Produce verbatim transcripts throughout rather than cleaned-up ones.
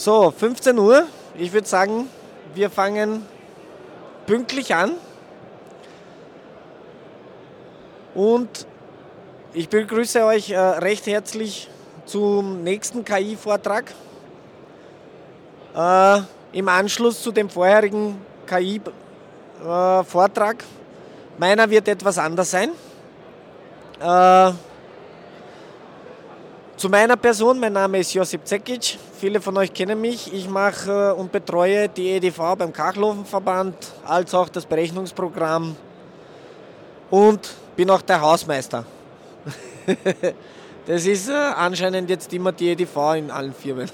So, fünfzehn Uhr. Ich würde sagen, wir fangen pünktlich an. Und ich begrüße euch äh, recht herzlich zum nächsten K I-Vortrag. Äh, Im Anschluss zu dem vorherigen K I-Vortrag. Äh, Meiner wird etwas anders sein. Äh, Zu meiner Person, mein Name ist Josip Cekic, viele von euch kennen mich. Ich mache und betreue die E D V beim Kachelofenverband, als auch das Berechnungsprogramm und bin auch der Hausmeister. Das ist äh, anscheinend jetzt immer die E D V in allen Firmen.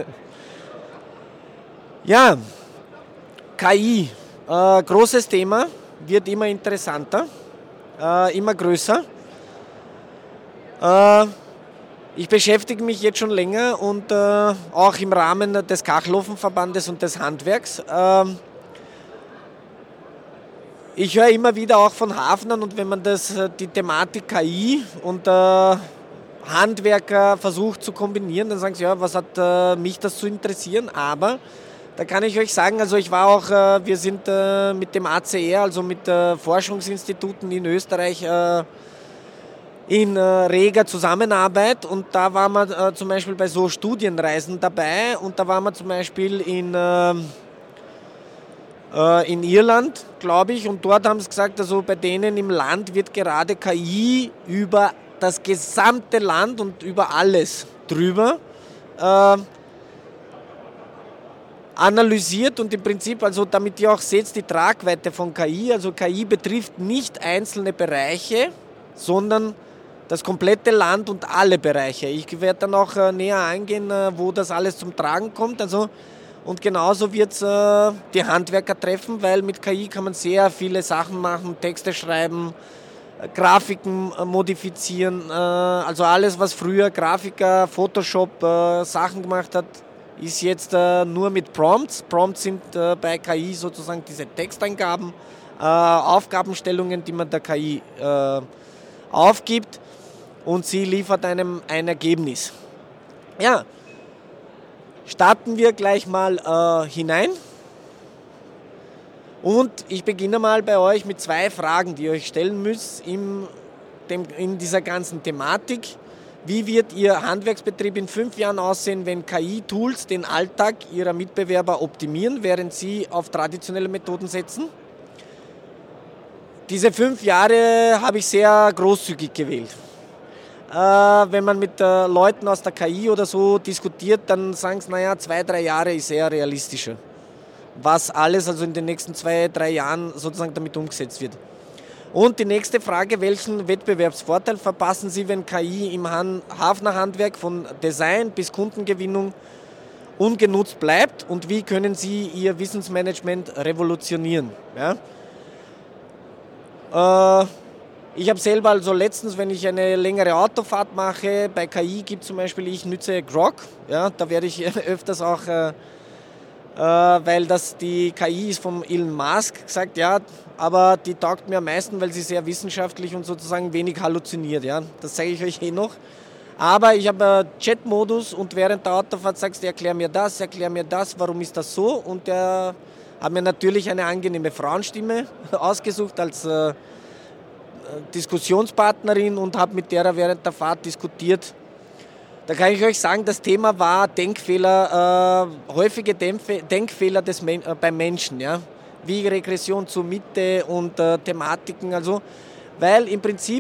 Ja, K I, äh, großes Thema, wird immer interessanter, äh, immer größer. Äh, Ich beschäftige mich jetzt schon länger und äh, auch im Rahmen des Kachelofenverbandes und des Handwerks. Äh, ich höre immer wieder auch von Hafnern, und wenn man das, die Thematik K I und äh, Handwerker versucht zu kombinieren, dann sagen sie, ja, was hat äh, mich das zu interessieren? Aber da kann ich euch sagen, also ich war auch, äh, wir sind äh, mit dem A C R, also mit äh, Forschungsinstituten in Österreich, äh, in äh, reger Zusammenarbeit, und da waren wir äh, zum Beispiel bei so Studienreisen dabei, und da waren wir zum Beispiel in, äh, äh, in Irland, glaube ich, und dort haben sie gesagt, also bei denen im Land wird gerade K I über das gesamte Land und über alles drüber äh, analysiert, und im Prinzip, also damit ihr auch seht, die Tragweite von K I, also K I betrifft nicht einzelne Bereiche, sondern das komplette Land und alle Bereiche. Ich werde dann auch äh, näher eingehen, äh, wo das alles zum Tragen kommt. Also, und genauso wird es äh, die Handwerker treffen, weil mit K I kann man sehr viele Sachen machen, Texte schreiben, äh, Grafiken äh, modifizieren. Äh, also alles, was früher Grafiker, Photoshop äh, Sachen gemacht hat, ist jetzt äh, nur mit Prompts. Prompts sind äh, bei K I sozusagen diese Texteingaben, äh, Aufgabenstellungen, die man der K I äh, aufgibt, und sie liefert einem ein Ergebnis. Ja, starten wir gleich mal äh, hinein. Und ich beginne mal bei euch mit zwei Fragen, die ihr euch stellen müsst in, dem, in dieser ganzen Thematik. Wie wird Ihr Handwerksbetrieb in fünf Jahren aussehen, wenn K I-Tools den Alltag Ihrer Mitbewerber optimieren, während Sie auf traditionelle Methoden setzen? Diese fünf Jahre habe ich sehr großzügig gewählt. Äh, wenn man mit äh, Leuten aus der K I oder so diskutiert, dann sagen sie, naja, zwei, drei Jahre ist eher realistischer. Was alles also in den nächsten zwei, drei Jahren sozusagen damit umgesetzt wird. Und die nächste Frage, welchen Wettbewerbsvorteil verpassen Sie, wenn K I im Han- Hafnerhandwerk von Design bis Kundengewinnung ungenutzt bleibt, und wie können Sie Ihr Wissensmanagement revolutionieren? Ja? Ich habe selber also letztens, wenn ich eine längere Autofahrt mache, bei K I gibt es zum Beispiel, ich nütze Grok, ja, da werde ich öfters auch, äh, äh, weil das die K I ist vom Elon Musk, gesagt, ja, aber die taugt mir am meisten, weil sie sehr wissenschaftlich und sozusagen wenig halluziniert, ja, das zeige ich euch eh noch. Aber ich habe äh, Chat-Modus, und während der Autofahrt sagst du, erklär mir das, erklär mir das, warum ist das so, und der habe mir natürlich eine angenehme Frauenstimme ausgesucht als äh, Diskussionspartnerin und habe mit der während der Fahrt diskutiert. Da kann ich euch sagen, das Thema war Denkfehler, äh, häufige Denkfe- Denkfehler des Men- äh, beim Menschen, ja? Wie Regression zur Mitte und äh, Thematiken, also, weil im Prinzip,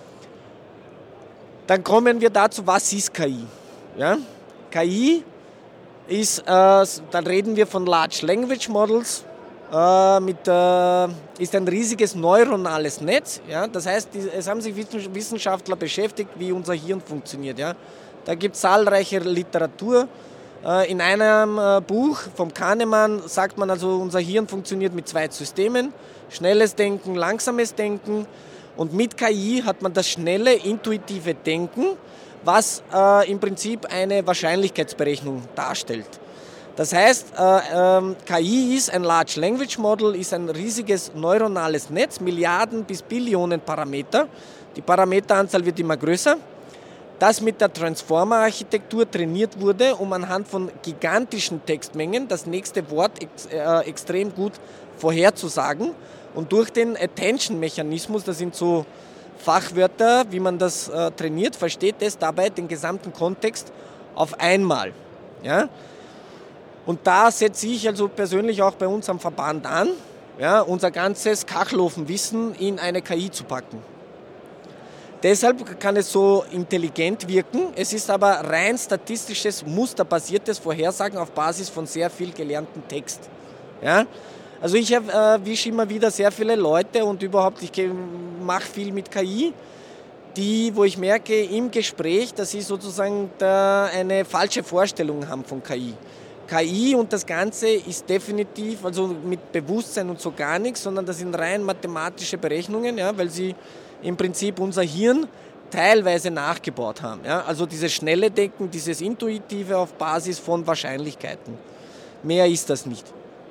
dann kommen wir dazu, was ist K I? Ja? K I ist, äh, dann reden wir von Large Language Models, äh, mit, äh, ist ein riesiges neuronales Netz. Ja? Das heißt, die, es haben sich Wissenschaftler beschäftigt, wie unser Hirn funktioniert. Ja? Da gibt es zahlreiche Literatur. Äh, in einem äh, Buch vom Kahnemann sagt man also, unser Hirn funktioniert mit zwei Systemen, schnelles Denken, langsames Denken. Und mit K I hat man das schnelle, intuitive Denken, was äh, im Prinzip eine Wahrscheinlichkeitsberechnung darstellt. Das heißt, äh, ähm, K I ist ein Large Language Model, ist ein riesiges neuronales Netz, Milliarden bis Billionen Parameter. Die Parameteranzahl wird immer größer. das mit der Transformer-Architektur trainiert wurde, um anhand von gigantischen Textmengen das nächste Wort ex, äh, extrem gut vorherzusagen. Und durch den Attention-Mechanismus, das sind so Fachwörter, wie man das äh, trainiert, versteht es dabei den gesamten Kontext auf einmal. Ja? Und da setze ich also persönlich auch bei uns am Verband an, ja, unser ganzes Kachelofenwissen in eine K I zu packen. Deshalb kann es so intelligent wirken, es ist aber rein statistisches, musterbasiertes Vorhersagen auf Basis von sehr viel gelerntem Text. Ja? Also ich erwische immer wieder sehr viele Leute und überhaupt, ich mache viel mit K I, die, wo ich merke im Gespräch, dass sie sozusagen da eine falsche Vorstellung haben von K I. K I und das Ganze ist definitiv, also mit Bewusstsein und so gar nichts, sondern das sind rein mathematische Berechnungen, ja, weil sie im Prinzip unser Hirn teilweise nachgebaut haben. Ja. Also dieses schnelle Denken, dieses Intuitive auf Basis von Wahrscheinlichkeiten. Mehr ist das nicht.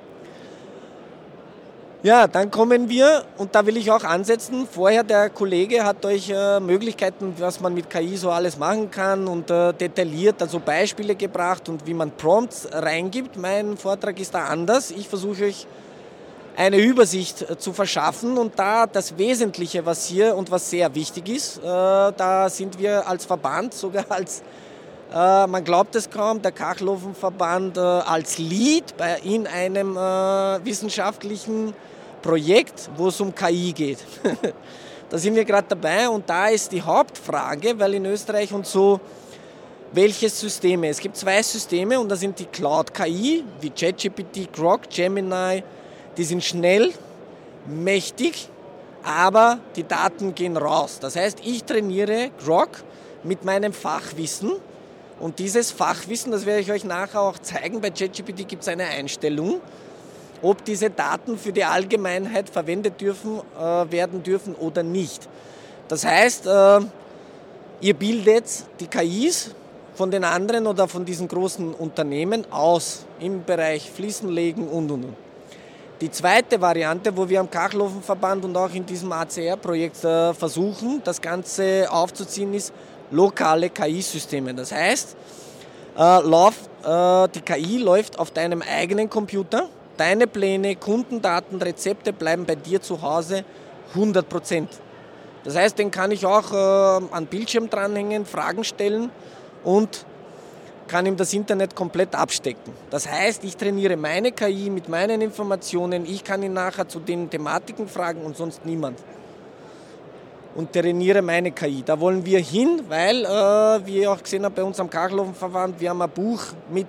Ja, dann kommen wir, und da will ich auch ansetzen, vorher der Kollege hat euch äh, Möglichkeiten, was man mit K I so alles machen kann und äh, detailliert, also Beispiele gebracht und wie man Prompts reingibt. Mein Vortrag ist da anders. Ich versuche euch eine Übersicht äh, zu verschaffen und da das Wesentliche, was hier und was sehr wichtig ist, äh, da sind wir als Verband, sogar als, äh, man glaubt es kaum, der Kachelofenverband äh, als Lead bei, in einem äh, wissenschaftlichen Projekt, wo es um K I geht. Da sind wir gerade dabei und da ist die Hauptfrage, weil in Österreich und so, welche Systeme? Es gibt zwei Systeme und das sind die Cloud-K I, wie ChatGPT, Grok, Gemini, die sind schnell, mächtig, aber die Daten gehen raus. Das heißt, ich trainiere Grok mit meinem Fachwissen und dieses Fachwissen, das werde ich euch nachher auch zeigen, bei ChatGPT gibt es eine Einstellung, ob diese Daten für die Allgemeinheit verwendet dürfen, äh, werden dürfen oder nicht. Das heißt, äh, ihr bildet die K Is von den anderen oder von diesen großen Unternehmen aus im Bereich Fliesenlegen und und und. Die zweite Variante, wo wir am Kachelofenverband und auch in diesem A C R-Projekt äh, versuchen, das Ganze aufzuziehen, ist lokale K I-Systeme. Das heißt, äh, lauf, äh, die K I läuft auf deinem eigenen Computer. Deine Pläne, Kundendaten, Rezepte bleiben bei dir zu Hause hundert Prozent. Das heißt, den kann ich auch äh, an Bildschirm dranhängen, Fragen stellen und kann ihm das Internet komplett abstecken. Das heißt, ich trainiere meine K I mit meinen Informationen, ich kann ihn nachher zu den Thematiken fragen und sonst niemand. Und trainiere meine K I. Da wollen wir hin, weil, äh, wie ihr auch gesehen habt bei uns am Kachelofenverband, wir haben ein Buch mit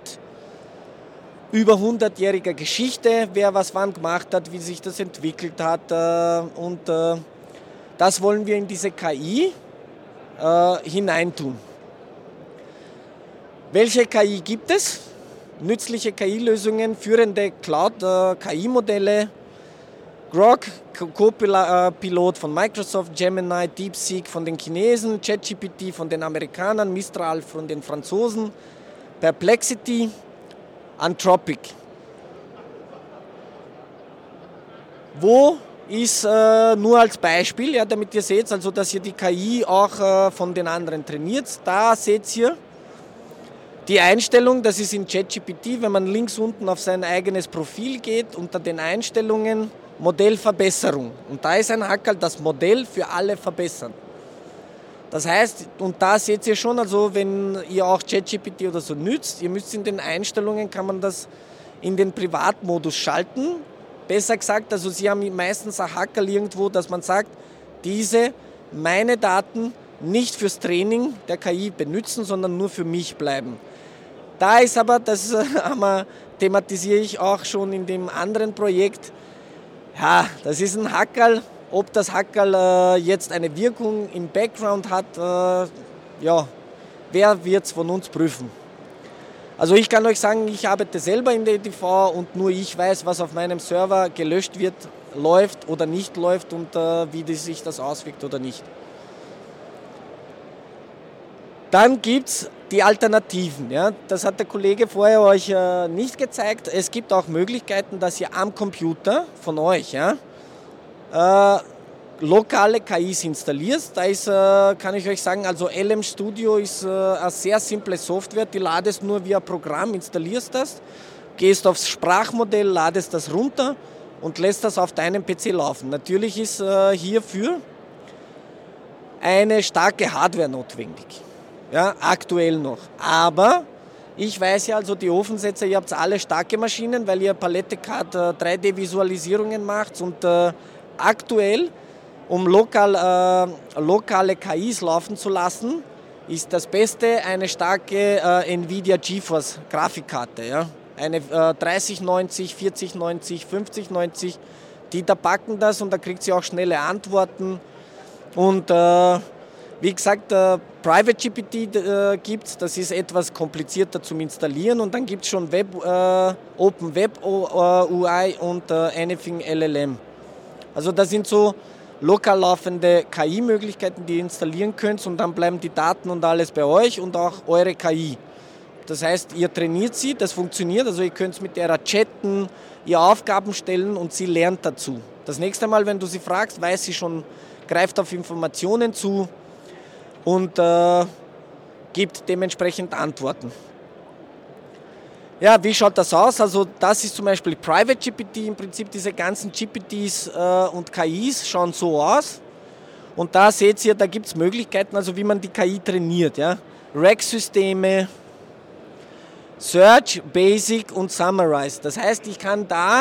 über hundertjähriger Geschichte, wer was wann gemacht hat, wie sich das entwickelt hat. Äh, und äh, das wollen wir in diese K I äh, hineintun. Welche K I gibt es? Nützliche K I-Lösungen, führende Cloud-K I-Modelle, Grok, Co-Pilot von Microsoft, Gemini, DeepSeek von den Chinesen, ChatGPT von den Amerikanern, Mistral von den Franzosen, Perplexity, Anthropic. Wo ist äh, nur als Beispiel, ja, damit ihr seht, also dass ihr die K I auch äh, von den anderen trainiert, da seht ihr die Einstellung, das ist in ChatGPT, wenn man links unten auf sein eigenes Profil geht, unter den Einstellungen Modellverbesserung. Und da ist ein Hackerl, das Modell für alle verbessern. Das heißt, und da seht ihr schon, also wenn ihr auch ChatGPT oder so nützt, ihr müsst in den Einstellungen, kann man das in den Privatmodus schalten. Besser gesagt, also sie haben meistens ein Hackerl irgendwo, dass man sagt, diese, meine Daten nicht fürs Training der K I benutzen, sondern nur für mich bleiben. Da ist aber, das äh, thematisiere ich auch schon in dem anderen Projekt, ja, das ist ein Hackerl. Ob das Hackerl äh, jetzt eine Wirkung im Background hat, äh, ja, wer wird es von uns prüfen? Also ich kann euch sagen, ich arbeite selber in der E D V und nur ich weiß, was auf meinem Server gelöscht wird, läuft oder nicht läuft und äh, wie die, sich das auswirkt oder nicht. Dann gibt es die Alternativen. Ja? Das hat der Kollege vorher euch äh, nicht gezeigt. Es gibt auch Möglichkeiten, dass ihr am Computer von euch, ja, äh, lokale K Is installierst. Da ist, äh, kann ich euch sagen, also L M Studio ist äh, eine sehr simple Software, die ladest nur via Programm, installierst das, gehst aufs Sprachmodell, ladest das runter und lässt das auf deinem P C laufen. Natürlich ist äh, hierfür eine starke Hardware notwendig, ja, aktuell noch. Aber ich weiß ja, also die Ofensetzer, ihr habt alle starke Maschinen, weil ihr Palette-Card äh, drei D-Visualisierungen macht und äh, aktuell, um lokal, äh, lokale K Is laufen zu lassen, ist das Beste eine starke äh, Nvidia GeForce Grafikkarte. Ja? Eine äh, dreißig neunzig, vierzig neunzig, fünfzig neunzig, die da packen das und da kriegt sie auch schnelle Antworten. Und äh, wie gesagt, äh, Private G P T äh, gibt es, das ist etwas komplizierter zum Installieren und dann gibt es schon Web, äh, Open Web U I und äh, Anything L L M. Also das sind so lokal laufende K I-Möglichkeiten, die ihr installieren könnt und dann bleiben die Daten und alles bei euch und auch eure K I. Das heißt, ihr trainiert sie, das funktioniert, also ihr könnt mit der chatten, ihr Aufgaben stellen und sie lernt dazu. Das nächste Mal, wenn du sie fragst, weiß sie schon, greift auf Informationen zu und äh, gibt dementsprechend Antworten. Ja, wie schaut das aus? Also das ist zum Beispiel Private G P T, im Prinzip diese ganzen G P Ts äh, und K Is schauen so aus. Und da seht ihr, da gibt es Möglichkeiten, also wie man die K I trainiert. Ja? Rack-Systeme, Search, Basic und Summarize. Das heißt, ich kann da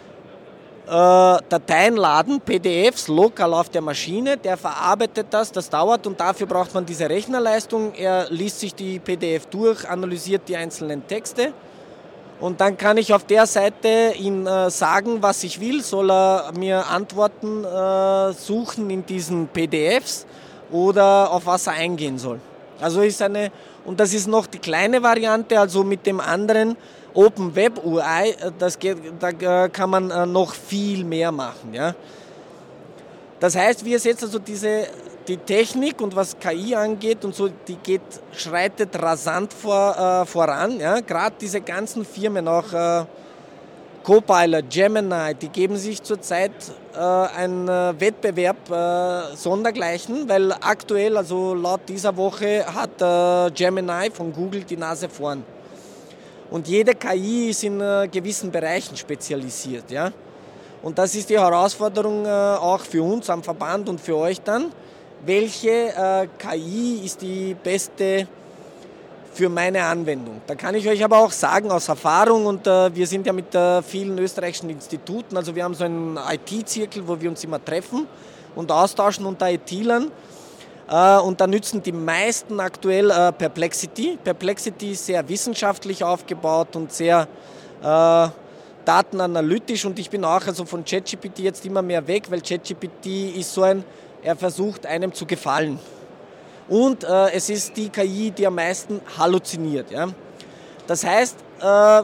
äh, Dateien laden, P D Fs, lokal auf der Maschine, der verarbeitet das, das dauert und dafür braucht man diese Rechnerleistung. Er liest sich die P D F durch, analysiert die einzelnen Texte. Und dann kann ich auf der Seite ihm äh, sagen, was ich will, soll er mir Antworten äh, suchen in diesen P D Fs oder auf was er eingehen soll. Also ist eine, und das ist noch die kleine Variante, also mit dem anderen Open Web U I, das geht, da kann man äh, noch viel mehr machen. Ja? Das heißt, wie ihr seht, also diese die Technik und was K I angeht und so, die geht, schreitet rasant vor, äh, voran. Ja? Gerade diese ganzen Firmen, auch äh, Copilot, Gemini, die geben sich zurzeit äh, einen äh, Wettbewerb äh, sondergleichen, weil aktuell, also laut dieser Woche, hat äh, Gemini von Google die Nase vorn. Und jede K I ist in äh, gewissen Bereichen spezialisiert. Ja? Und das ist die Herausforderung äh, auch für uns am Verband und für euch dann. Welche äh, K I ist die beste für meine Anwendung? Da kann ich euch aber auch sagen aus Erfahrung und äh, wir sind ja mit äh, vielen österreichischen Instituten, also wir haben so einen I T-Zirkel, wo wir uns immer treffen und austauschen unter I T-Lern äh, und da nützen die meisten aktuell äh, Perplexity. Perplexity ist sehr wissenschaftlich aufgebaut und sehr äh, datenanalytisch und ich bin auch also von ChatGPT jetzt immer mehr weg, weil ChatGPT ist so ein Er versucht, einem zu gefallen. Und äh, es ist die K I, die am meisten halluziniert. Ja? Das heißt, äh,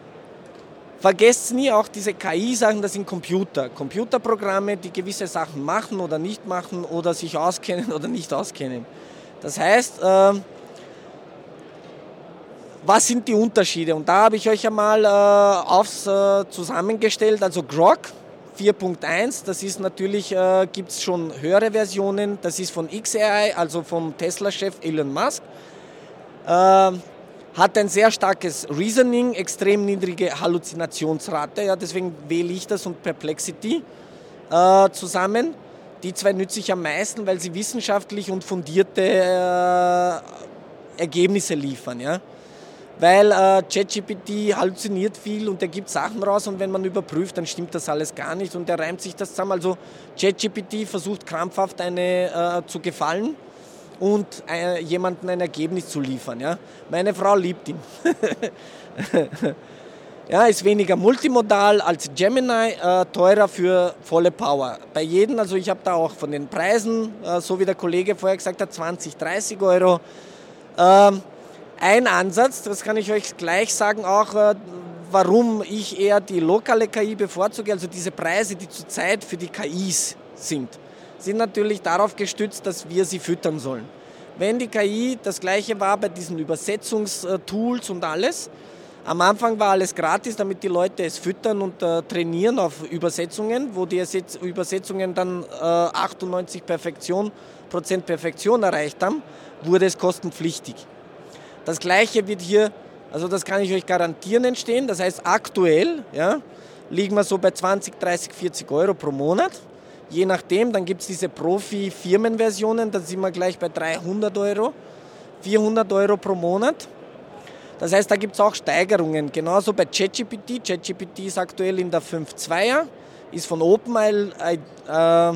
vergesst nie auch diese K I-Sachen, das sind Computer. Computerprogramme, die gewisse Sachen machen oder nicht machen oder sich auskennen oder nicht auskennen. Das heißt, äh, was sind die Unterschiede? Und da habe ich euch einmal äh, aufs, äh, zusammengestellt, also Grok vier Punkt eins, das ist natürlich, äh, gibt es schon höhere Versionen, das ist von X A I, also vom Tesla-Chef Elon Musk, äh, hat ein sehr starkes Reasoning, extrem niedrige Halluzinationsrate, ja, deswegen wähle ich das und Perplexity äh, zusammen. Die zwei nütze ich am meisten, weil sie wissenschaftlich und fundierte äh, Ergebnisse liefern, ja. Weil äh, ChatGPT halluziniert viel und er gibt Sachen raus und wenn man überprüft, dann stimmt das alles gar nicht und er reimt sich das zusammen. Also ChatGPT versucht krampfhaft eine äh, zu gefallen und äh, jemandem ein Ergebnis zu liefern. Ja? Meine Frau liebt ihn. Ja, ist weniger multimodal als Gemini, äh, teurer für volle Power. Bei jedem, also ich habe da auch von den Preisen, äh, so wie der Kollege vorher gesagt hat, zwanzig, dreißig Euro. Ähm, Ein Ansatz, das kann ich euch gleich sagen, auch warum ich eher die lokale K I bevorzuge, also diese Preise, die zurzeit für die K Is sind, sind natürlich darauf gestützt, dass wir sie füttern sollen. Wenn die K I das gleiche war bei diesen Übersetzungstools und alles, Am Anfang war alles gratis, damit die Leute es füttern und äh, trainieren auf Übersetzungen, wo die Übersetzungen dann äh, achtundneunzig Perfektion, Prozent Perfektion erreicht haben, wurde es kostenpflichtig. Das Gleiche wird hier, also das kann ich euch garantieren, entstehen. Das heißt, aktuell ja, liegen wir so bei zwanzig, dreißig, vierzig Euro pro Monat. Je nachdem, dann gibt es diese Profi-Firmenversionen, da sind wir gleich bei dreihundert Euro, vierhundert Euro pro Monat. Das heißt, da gibt es auch Steigerungen. Genauso bei ChatGPT. ChatGPT ist aktuell in der fünf Punkt zweier, ist von OpenAI. Äh,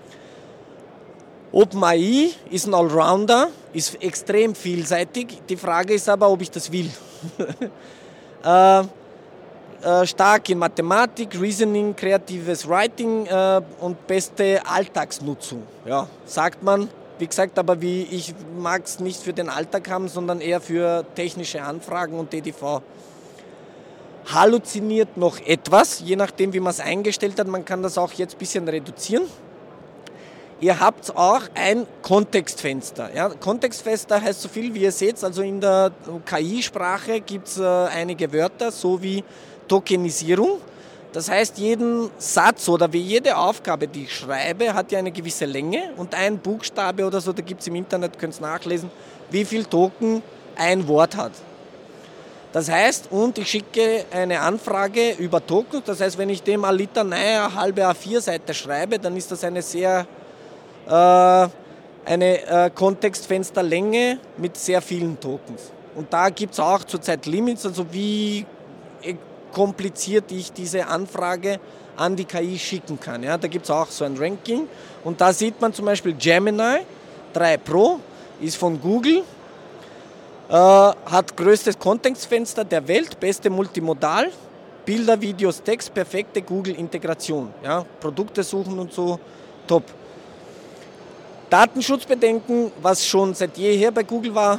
OpenAI ist ein Allrounder, ist extrem vielseitig. Die Frage ist aber, ob ich das will. äh, äh, stark in Mathematik, Reasoning, kreatives Writing äh, und beste Alltagsnutzung. Ja, sagt man. Wie gesagt, aber wie ich mag es nicht für den Alltag haben, sondern eher für technische Anfragen und D D V. Halluziniert noch etwas, je nachdem wie man es eingestellt hat. Man kann das auch jetzt ein bisschen reduzieren. Ihr habt auch ein Kontextfenster. Ja, Kontextfenster heißt so viel, wie ihr seht. Also in der K I-Sprache gibt es äh, einige Wörter, so wie Tokenisierung. Das heißt, jeden Satz oder wie jede Aufgabe, die ich schreibe, hat ja eine gewisse Länge und ein Buchstabe oder so, da gibt es im Internet, könnt ihr nachlesen, wie viel Token ein Wort hat. Das heißt, und ich schicke eine Anfrage über Tokens, das heißt, wenn ich dem Alita eine halbe A vier Seite schreibe, dann ist das eine sehr äh, eine äh, Kontextfensterlänge mit sehr vielen Tokens. Und da gibt es auch zurzeit Limits, also wie kompliziert ich diese Anfrage an die K I schicken kann. Ja, da gibt es auch so ein Ranking und da sieht man zum Beispiel Gemini drei Pro, ist von Google, äh, hat größtes Kontextfenster der Welt, beste Multimodal, Bilder, Videos, Text, perfekte Google-Integration. Ja, Produkte suchen und so, top. Datenschutzbedenken, was schon seit jeher bei Google war,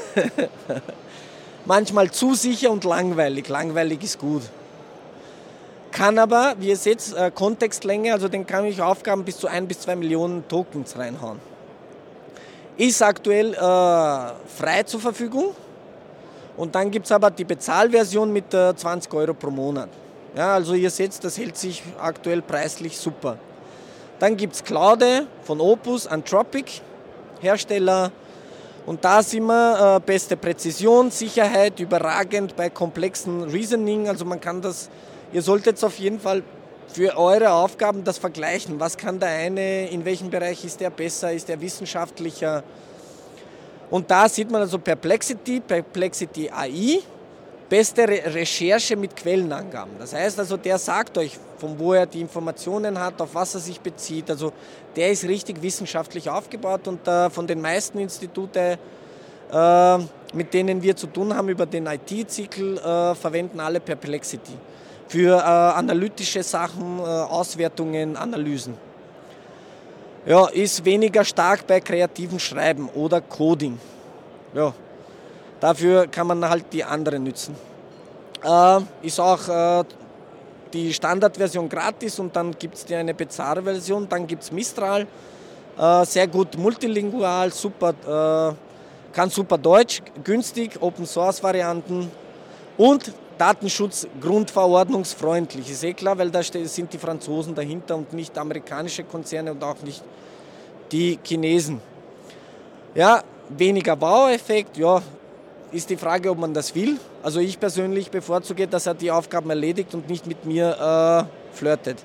manchmal zu sicher und langweilig. Langweilig ist gut. Kann aber, wie ihr seht, Kontextlänge, also den kann ich Aufgaben bis zu ein bis zwei Millionen Tokens reinhauen. Ist aktuell äh, frei zur Verfügung. Und dann gibt es aber die Bezahlversion mit äh, zwanzig Euro pro Monat. Ja, also ihr seht, das hält sich aktuell preislich super. Dann gibt es Claude von Opus, Anthropic, Hersteller. Und da sind wir äh, beste Präzision, Sicherheit, überragend bei komplexen Reasoning. Also man kann das, ihr solltet auf jeden Fall für eure Aufgaben das vergleichen. Was kann der eine, in welchem Bereich ist der besser, ist der wissenschaftlicher? Und da sieht man also Perplexity, Perplexity A I, beste Re- Recherche mit Quellenangaben. Das heißt also, der sagt euch, von wo er die Informationen hat, auf was er sich bezieht. Also der ist richtig wissenschaftlich aufgebaut und äh, von den meisten Instituten, äh, mit denen wir zu tun haben über den I T-Zyklus, äh, verwenden alle Perplexity für äh, analytische Sachen, äh, Auswertungen, Analysen. Ja, ist weniger stark bei kreativem Schreiben oder Coding. Ja, dafür kann man halt die anderen nützen. Äh, ist auch äh, die Standardversion gratis und dann gibt es eine Bezahlversion, dann gibt es Mistral, äh, sehr gut multilingual, super, äh, kann super Deutsch, günstig, Open Source Varianten und Datenschutz grundverordnungsfreundlich. Ist eh klar, weil da sind die Franzosen dahinter und nicht amerikanische Konzerne und auch nicht die Chinesen. Ja, weniger Baueffekt, ja, ist die Frage, ob man das will. Also ich persönlich bevorzuge, dass er die Aufgaben erledigt und nicht mit mir äh, flirtet.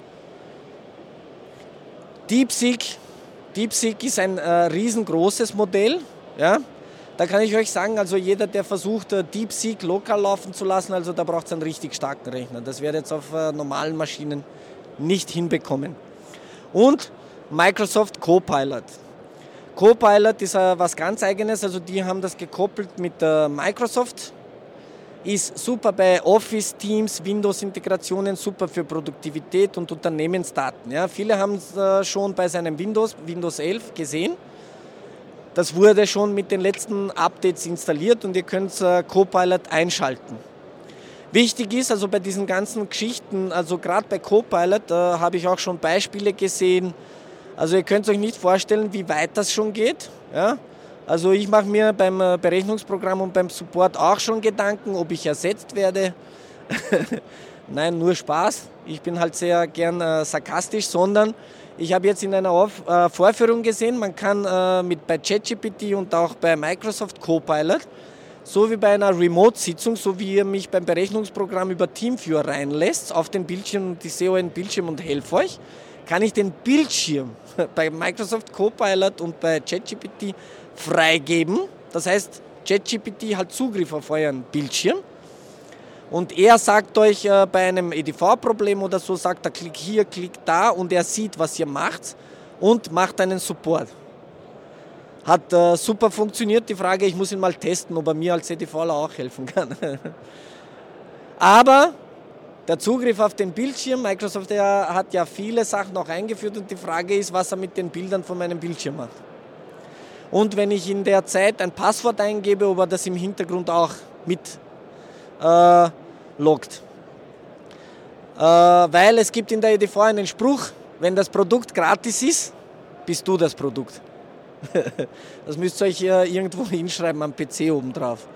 DeepSeek. DeepSeek ist ein äh, riesengroßes Modell. Ja? Da kann ich euch sagen, also jeder, der versucht, äh, DeepSeek lokal laufen zu lassen, also da braucht es einen richtig starken Rechner. Das wird jetzt auf äh, normalen Maschinen nicht hinbekommen. Und Microsoft Copilot. Copilot ist äh, was ganz Eigenes, also die haben das gekoppelt mit äh, Microsoft. Ist super bei Office, Teams, Windows-Integrationen, super für Produktivität und Unternehmensdaten. Ja, viele haben es äh, schon bei seinem Windows, Windows elf gesehen. Das wurde schon mit den letzten Updates installiert und ihr könnt äh, Copilot einschalten. Wichtig ist also bei diesen ganzen Geschichten, also gerade bei Copilot äh, habe ich auch schon Beispiele gesehen. Also ihr könnt euch nicht vorstellen, wie weit das schon geht. Ja? Also ich mache mir beim Berechnungsprogramm und beim Support auch schon Gedanken, ob ich ersetzt werde. Nein, nur Spaß. Ich bin halt sehr gern äh, sarkastisch, sondern ich habe jetzt in einer Auf, äh, Vorführung gesehen, man kann äh, mit bei ChatGPT und auch bei Microsoft Copilot, so wie bei einer Remote-Sitzung, so wie ihr mich beim Berechnungsprogramm über Teamviewer reinlässt, auf den Bildschirm, und ich sehe euren Bildschirm und helfe euch, kann ich den Bildschirm bei Microsoft Copilot und bei ChatGPT freigeben. Das heißt, ChatGPT hat Zugriff auf euren Bildschirm und er sagt euch äh, bei einem E D V-Problem oder so, sagt er, klick hier, klick da und er sieht, was ihr macht und macht einen Support. Hat äh, super funktioniert. Die Frage, ich muss ihn mal testen, ob er mir als EDVler auch helfen kann. Aber der Zugriff auf den Bildschirm, Microsoft hat ja viele Sachen auch eingeführt und die Frage ist, was er mit den Bildern von meinem Bildschirm macht. Und wenn ich in der Zeit ein Passwort eingebe, ob er das im Hintergrund auch mit äh, loggt. Äh, weil es gibt in der E D V einen Spruch, wenn das Produkt gratis ist, bist du das Produkt. Das müsst ihr euch äh, irgendwo hinschreiben am P C oben drauf.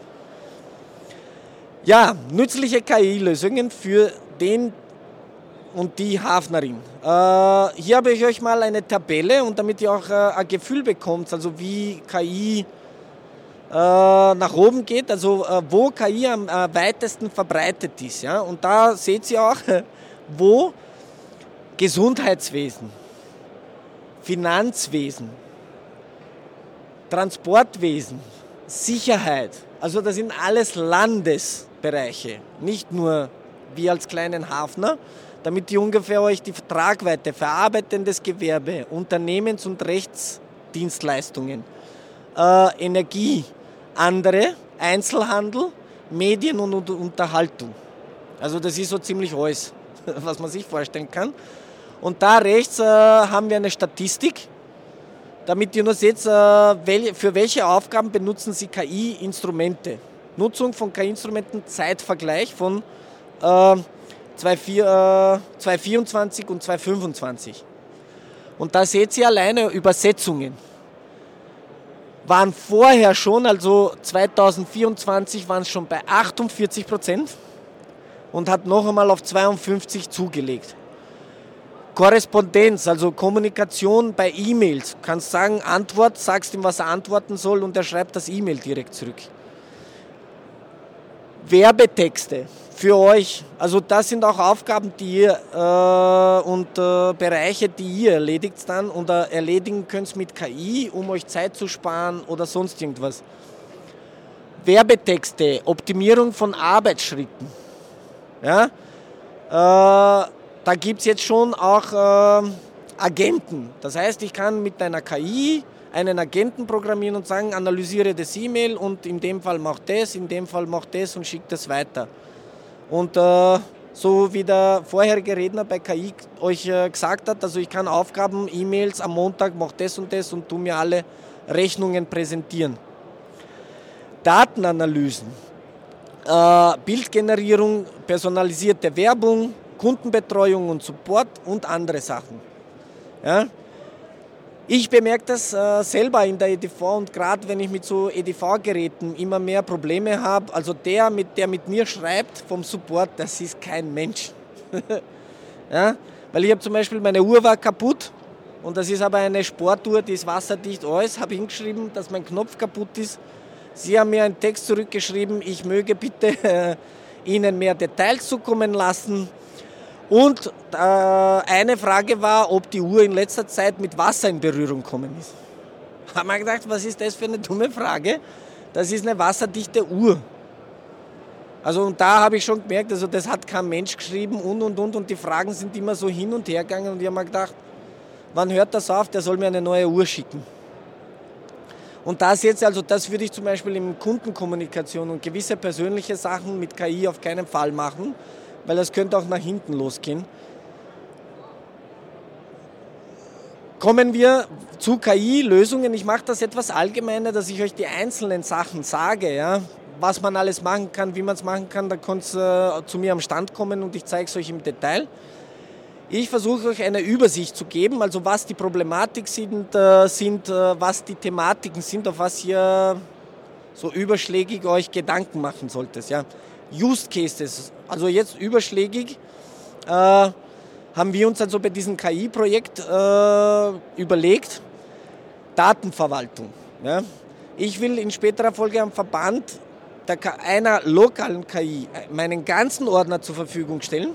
Ja, nützliche K I-Lösungen für den und die Hafnerin. Äh, hier habe ich euch mal eine Tabelle und damit ihr auch äh, ein Gefühl bekommt, also wie K I äh, nach oben geht, also äh, wo K I am äh, weitesten verbreitet ist. Ja? Und da seht ihr auch, wo Gesundheitswesen, Finanzwesen, Transportwesen, Sicherheit, also das sind alles Landesbereiche, nicht nur wir als kleinen Hafner, damit ihr ungefähr euch die Tragweite, verarbeitendes Gewerbe, Unternehmens- und Rechtsdienstleistungen, äh, Energie, andere, Einzelhandel, Medien und, und Unterhaltung. Also das ist so ziemlich alles, was man sich vorstellen kann. Und da rechts äh, haben wir eine Statistik, damit ihr nur seht, äh, wel, für welche Aufgaben benutzen Sie K I-Instrumente. Nutzung von K I-Instrumenten, Zeitvergleich von äh, zweitausendvierundzwanzig und zweitausendfünfundzwanzig. Und da seht ihr alleine Übersetzungen. Waren vorher schon, also zweitausendvierundzwanzig waren es schon bei achtundvierzig Prozent und hat noch einmal auf zweiundfünfzig zugelegt. Korrespondenz, also Kommunikation bei E-Mails. Du kannst sagen, Antwort, sagst ihm, was er antworten soll und er schreibt das E-Mail direkt zurück. Werbetexte für euch, also das sind auch Aufgaben, die ihr äh, und äh, Bereiche, die ihr erledigt dann und äh, erledigen könnt mit K I, um euch Zeit zu sparen oder sonst irgendwas. Werbetexte, Optimierung von Arbeitsschritten. Ja? Äh, da gibt es jetzt schon auch äh, Agenten. Das heißt, ich kann mit einer K I einen Agenten programmieren und sagen, analysiere das E-Mail und in dem Fall mach das, in dem Fall mach das und schick das weiter. Und äh, so wie der vorherige Redner bei K I euch äh, gesagt hat, also ich kann Aufgaben, E-Mails am Montag, mach das und das und tu mir alle Rechnungen präsentieren. Datenanalysen, äh, Bildgenerierung, personalisierte Werbung, Kundenbetreuung und Support und andere Sachen. Ja? Ich bemerke das äh, selber in der E D V und gerade wenn ich mit so E D V-Geräten immer mehr Probleme habe, also der, mit, der mit mir schreibt vom Support, das ist kein Mensch. Ja? Weil ich habe zum Beispiel, meine Uhr war kaputt und das ist aber eine Sportuhr, die ist wasserdicht, alles, habe ich hingeschrieben, dass mein Knopf kaputt ist. Sie haben mir einen Text zurückgeschrieben, ich möge bitte äh, Ihnen mehr Details zukommen lassen. Und äh, eine Frage war, ob die Uhr in letzter Zeit mit Wasser in Berührung gekommen ist. Haben wir gedacht, was ist das für eine dumme Frage? Das ist eine wasserdichte Uhr. Also und da habe ich schon gemerkt, also das hat kein Mensch geschrieben und und und und die Fragen sind immer so hin und her gegangen und ich habe mir gedacht, wann hört das auf, der soll mir eine neue Uhr schicken. Und das jetzt, also das würde ich zum Beispiel in Kundenkommunikation und gewisse persönliche Sachen mit K I auf keinen Fall machen, weil das könnte auch nach hinten losgehen. Kommen wir zu K I-Lösungen. Ich mache das etwas allgemeiner, dass ich euch die einzelnen Sachen sage, ja, was man alles machen kann, wie man es machen kann. Da könnt ihr äh, zu mir am Stand kommen und ich zeige es euch im Detail. Ich versuche euch eine Übersicht zu geben, also was die Problematik sind, äh, sind äh, was die Thematiken sind, auf was ihr so überschlägig euch Gedanken machen solltet. Ja. Use Cases, also jetzt überschlägig, äh, haben wir uns also bei diesem K I-Projekt äh, überlegt, Datenverwaltung. Ja. Ich will in späterer Folge am Verband der, einer lokalen K I meinen ganzen Ordner zur Verfügung stellen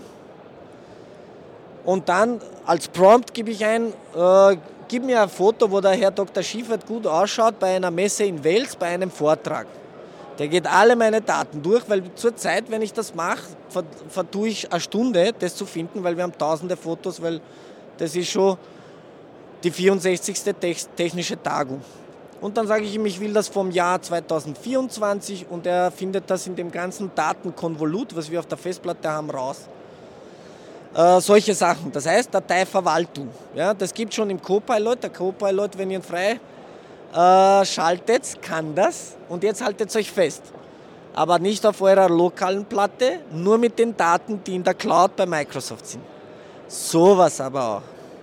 und dann als Prompt gebe ich ein, äh, gib mir ein Foto, wo der Herr Doktor Schiefert gut ausschaut bei einer Messe in Wels, bei einem Vortrag. Der geht alle meine Daten durch, weil zurzeit, wenn ich das mache, vertue ich eine Stunde, das zu finden, weil wir haben tausende Fotos, weil das ist schon die vierundsechzigste technische Tagung. Und dann sage ich ihm, ich will das vom Jahr zweitausendvierundzwanzig und er findet das in dem ganzen Datenkonvolut, was wir auf der Festplatte haben, raus. Äh, solche Sachen, das heißt Dateiverwaltung. Ja, das gibt schon im Copilot. Der Copilot, wenn ihr ihn frei äh, schaltet, kann das. Und jetzt haltet euch fest. Aber nicht auf eurer lokalen Platte, nur mit den Daten, die in der Cloud bei Microsoft sind. Sowas aber auch.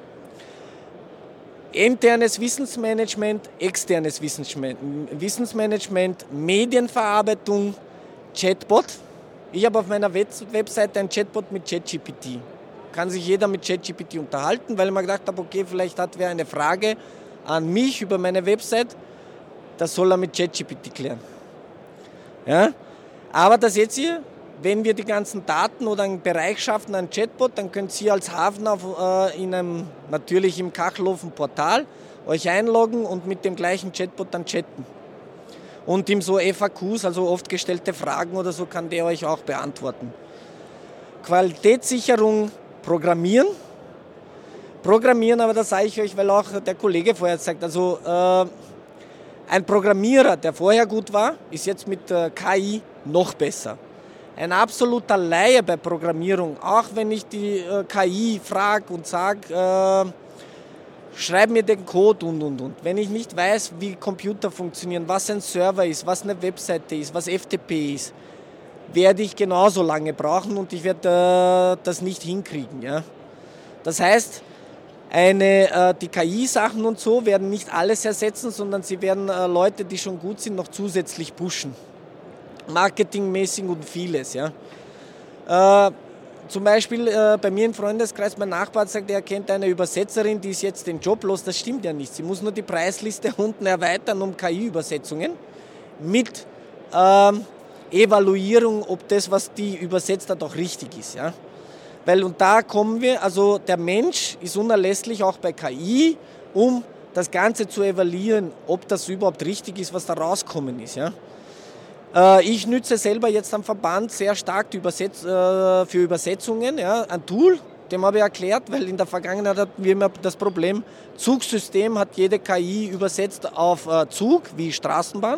Internes Wissensmanagement, externes Wissensmanagement, Medienverarbeitung, Chatbot. Ich habe auf meiner Webseite ein Chatbot mit ChatGPT. Kann sich jeder mit ChatGPT unterhalten, weil ich mir gedacht habe, okay, vielleicht hat wer eine Frage an mich über meine Website, das soll er mit ChatGPT klären. Ja? Aber das jetzt hier, wenn wir die ganzen Daten oder einen Bereich schaffen, einen Chatbot, dann könnt ihr als Hafner äh, in einem, natürlich im Kachelhofen-Portal euch einloggen und mit dem gleichen Chatbot dann chatten. Und ihm so F A Qs, also oft gestellte Fragen oder so, kann der euch auch beantworten. Qualitätssicherung, Programmieren. Programmieren, aber das sage ich euch, weil auch der Kollege vorher sagt, also äh, ein Programmierer, der vorher gut war, ist jetzt mit äh, K I noch besser. Ein absoluter Laie bei Programmierung, auch wenn ich die äh, K I frage und sage, äh, schreib mir den Code und, und, und. Wenn ich nicht weiß, wie Computer funktionieren, was ein Server ist, was eine Webseite ist, was F T P ist, werde ich genauso lange brauchen und ich werde äh, das nicht hinkriegen. Ja? Das heißt, eine, äh, die K I-Sachen und so werden nicht alles ersetzen, sondern sie werden äh, Leute, die schon gut sind, noch zusätzlich pushen. Marketingmäßig und vieles. Ja. Äh, zum Beispiel äh, bei mir im Freundeskreis, mein Nachbar sagt, er kennt eine Übersetzerin, die ist jetzt den Job los. Das stimmt ja nicht. Sie muss nur die Preisliste unten erweitern um K I-Übersetzungen mit äh, Evaluierung, ob das, was die übersetzt hat, auch richtig ist. Ja. Weil und da kommen wir, also der Mensch ist unerlässlich auch bei K I, um das Ganze zu evaluieren, ob das überhaupt richtig ist, was da rauskommen ist. Ja. Ich nütze selber jetzt am Verband sehr stark die Übersetz- äh, für Übersetzungen, ja, ein Tool, dem habe ich erklärt, weil in der Vergangenheit hatten wir immer das Problem, Zugsystem hat jede K I übersetzt auf äh, Zug, wie Straßenbahn,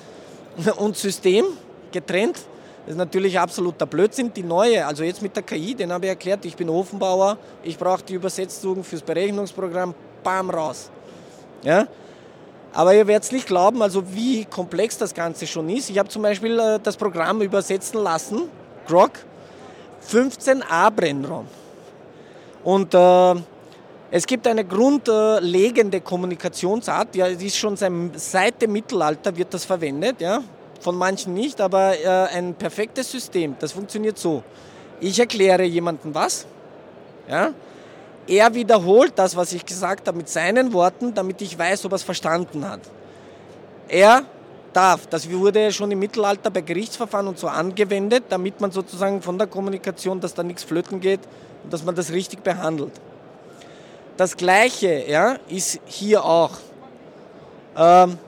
und System getrennt. Das ist natürlich absoluter Blödsinn. Die neue, also jetzt mit der K I, den habe ich erklärt, ich bin Ofenbauer, ich brauche die Übersetzung fürs Berechnungsprogramm, bam, raus. Ja? Aber ihr werdet es nicht glauben, also wie komplex das Ganze schon ist. Ich habe zum Beispiel äh, das Programm übersetzen lassen, Grok, fünfzehn a Brennraum. Und äh, es gibt eine grundlegende Kommunikationsart, ja, die ist schon seit dem Mittelalter wird das verwendet, ja, von manchen nicht, aber äh, ein perfektes System, das funktioniert so. Ich erkläre jemandem was, ja, er wiederholt das, was ich gesagt habe, mit seinen Worten, damit ich weiß, ob er es verstanden hat. Er darf, das wurde schon im Mittelalter bei Gerichtsverfahren und so angewendet, damit man sozusagen von der Kommunikation, dass da nichts flöten geht und dass man das richtig behandelt. Das Gleiche, ja, ist hier auch. Ähm,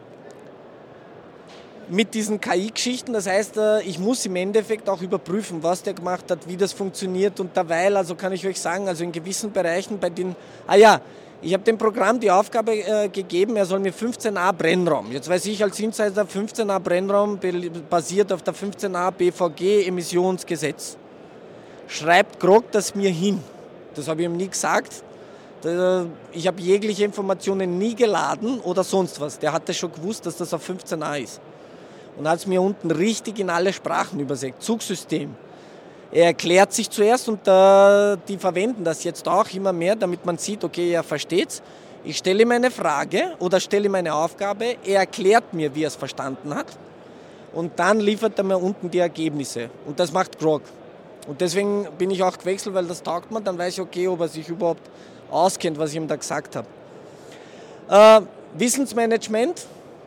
mit diesen K I-Geschichten, das heißt, ich muss im Endeffekt auch überprüfen, was der gemacht hat, wie das funktioniert und derweil, also kann ich euch sagen, also in gewissen Bereichen bei den, ah ja, ich habe dem Programm die Aufgabe äh, gegeben, er soll mir fünfzehn a Brennraum, jetzt weiß ich als Insider, fünfzehn a Brennraum basiert auf der fünfzehn a B V G Emissionsgesetz. Schreibt Grok das mir hin, das habe ich ihm nie gesagt. Ich habe jegliche Informationen nie geladen oder sonst was. Der hatte schon gewusst, dass das auf fünfzehn a ist. Und hat es mir unten richtig in alle Sprachen übersetzt. Zugsystem. Er erklärt sich zuerst und äh, die verwenden das jetzt auch immer mehr, damit man sieht, okay, er versteht's. Ich stelle ihm eine Frage oder stelle ihm eine Aufgabe, er erklärt mir, wie er es verstanden hat und dann liefert er mir unten die Ergebnisse und das macht Grok. Und deswegen bin ich auch gewechselt, weil das taugt man, dann weiß ich, okay, ob er sich überhaupt auskennt, was ich ihm da gesagt habe. Äh, Wissensmanagement.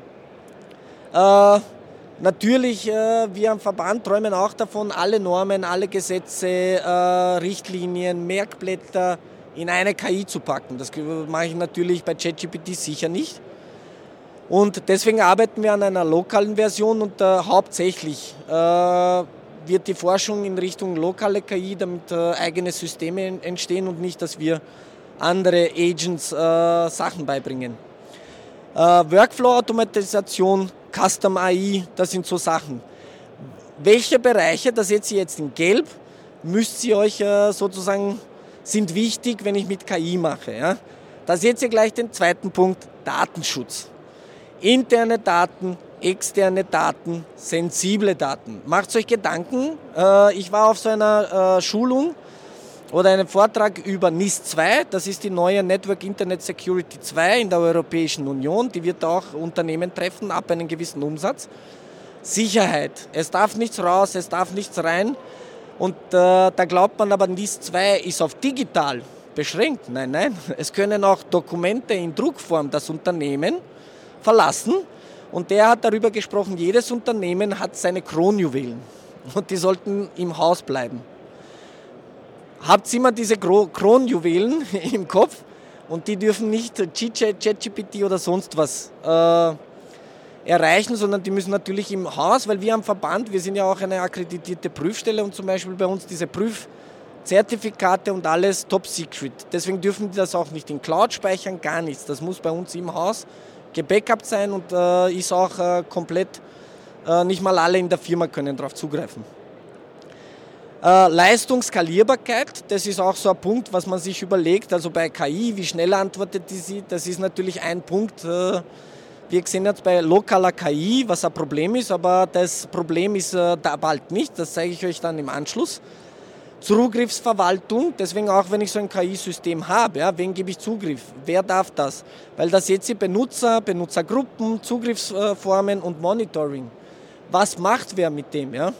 Äh, Natürlich, wir am Verband träumen auch davon, alle Normen, alle Gesetze, Richtlinien, Merkblätter in eine K I zu packen. Das mache ich natürlich bei ChatGPT sicher nicht. Und deswegen arbeiten wir an einer lokalen Version und hauptsächlich wird die Forschung in Richtung lokale K I, damit eigene Systeme entstehen und nicht, dass wir andere Agents Sachen beibringen. Workflow-Automatisation, Custom A I, das sind so Sachen. Welche Bereiche, das seht ihr jetzt in Gelb, müsst ihr euch äh, sozusagen, sind wichtig, wenn ich mit K I mache. Ja? Da seht ihr gleich den zweiten Punkt, Datenschutz. Interne Daten, externe Daten, sensible Daten. Macht euch Gedanken, äh, ich war auf so einer äh, Schulung oder einen Vortrag über N I S zwei, das ist die neue Network Internet Security zwei in der Europäischen Union, die wird auch Unternehmen treffen ab einem gewissen Umsatz. Sicherheit, es darf nichts raus, es darf nichts rein und äh, da glaubt man aber, N I S zwei ist auf digital beschränkt. Nein, nein, es können auch Dokumente in Druckform das Unternehmen verlassen und der hat darüber gesprochen, jedes Unternehmen hat seine Kronjuwelen und die sollten im Haus bleiben. Habt immer diese Kronjuwelen im Kopf und die dürfen nicht ChatGPT oder sonst was äh, erreichen, sondern die müssen natürlich im Haus, weil wir am Verband, wir sind ja auch eine akkreditierte Prüfstelle und zum Beispiel bei uns diese Prüfzertifikate und alles top secret. Deswegen dürfen die das auch nicht in Cloud speichern, gar nichts. Das muss bei uns im Haus gebackupt sein und äh, ist auch äh, komplett, äh, nicht mal alle in der Firma können darauf zugreifen. Äh, Leistungsskalierbarkeit, das ist auch so ein Punkt, was man sich überlegt, also bei K I, wie schnell antwortet die sie, das ist natürlich ein Punkt. Äh, wir sehen jetzt bei lokaler K I, was ein Problem ist, aber das Problem ist äh, da bald nicht, das zeige ich euch dann im Anschluss. Zugriffsverwaltung, deswegen auch wenn ich so ein K I-System habe, ja, wen gebe ich Zugriff, wer darf das? Weil da seht ihr Benutzer, Benutzergruppen, Zugriffsformen und Monitoring. Was macht wer mit dem? Ja?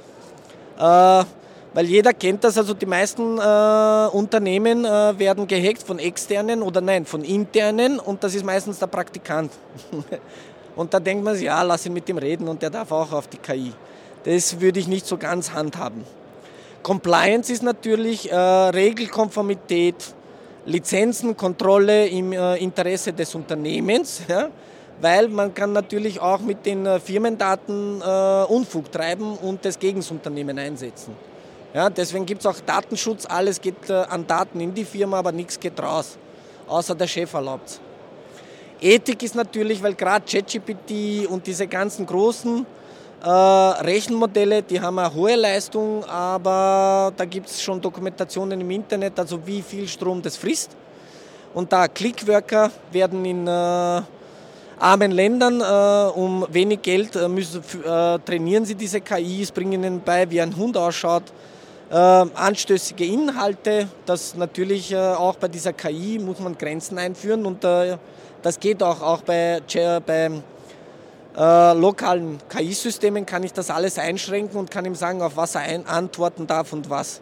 Äh, Weil jeder kennt das, also die meisten äh, Unternehmen äh, werden gehackt von externen oder nein, von internen und das ist meistens der Praktikant. Und da denkt man sich, ja, lass ihn mit dem reden und der darf auch auf die K I. Das würde ich nicht so ganz handhaben. Compliance ist natürlich äh, Regelkonformität, Lizenzen, Kontrolle im äh, Interesse des Unternehmens, ja? Weil man kann natürlich auch mit den äh, Firmendaten äh, Unfug treiben und das gegen das Unternehmen einsetzen. Ja, deswegen gibt es auch Datenschutz, alles geht äh, an Daten in die Firma, aber nichts geht raus, außer der Chef erlaubt es. Ethik ist natürlich, weil gerade ChatGPT und diese ganzen großen äh, Rechenmodelle, die haben eine hohe Leistung, aber da gibt es schon Dokumentationen im Internet, also wie viel Strom das frisst. Und da Clickworker werden in äh, armen Ländern äh, um wenig Geld äh, müssen, äh, trainieren sie diese K Is, bringen ihnen bei, wie ein Hund ausschaut. Äh, anstößige Inhalte, das natürlich äh, auch bei dieser K I muss man Grenzen einführen und äh, das geht auch, auch bei, bei äh, lokalen K I-Systemen kann ich das alles einschränken und kann ihm sagen, auf was er ein, antworten darf und was.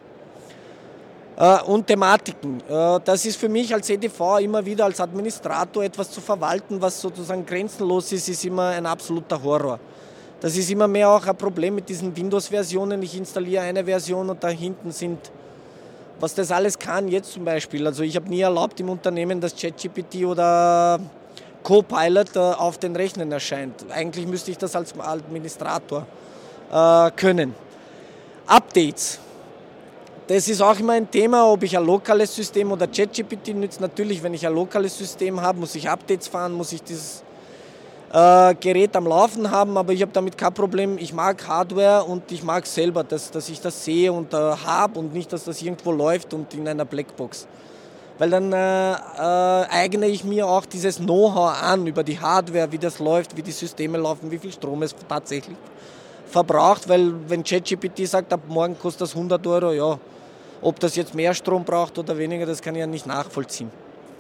Äh, und Thematiken, äh, das ist für mich als E D V immer wieder als Administrator etwas zu verwalten, was sozusagen grenzenlos ist, ist immer ein absoluter Horror. Das ist immer mehr auch ein Problem mit diesen Windows-Versionen. Ich installiere eine Version und da hinten sind, was das alles kann jetzt zum Beispiel. Also ich habe nie erlaubt im Unternehmen, dass ChatGPT oder Copilot auf den Rechnern erscheint. Eigentlich müsste ich das als Administrator äh, können. Updates. Das ist auch immer ein Thema, ob ich ein lokales System oder ChatGPT nütze. Natürlich, wenn ich ein lokales System habe, muss ich Updates fahren, muss ich dieses Äh, Gerät am Laufen haben, aber ich habe damit kein Problem. Ich mag Hardware und ich mag selber, dass, dass ich das sehe und äh, habe und nicht, dass das irgendwo läuft und in einer Blackbox. Weil dann äh, äh, eigne ich mir auch dieses Know-how an über die Hardware, wie das läuft, wie die Systeme laufen, wie viel Strom es tatsächlich verbraucht, weil wenn ChatGPT sagt, ab morgen kostet das hundert Euro, ja, ob das jetzt mehr Strom braucht oder weniger, das kann ich ja nicht nachvollziehen.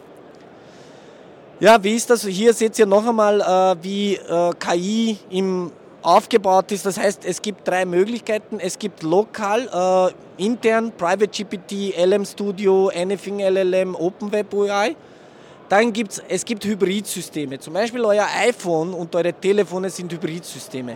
Ja, wie ist das? Hier seht ihr noch einmal, äh, wie äh, K I im aufgebaut ist. Das heißt, es gibt drei Möglichkeiten. Es gibt lokal, äh, intern, Private G P T, L M Studio, Anything L L M, OpenWeb A I. Dann gibt es, es gibt Hybridsysteme. Zum Beispiel euer iPhone und eure Telefone sind Hybridsysteme.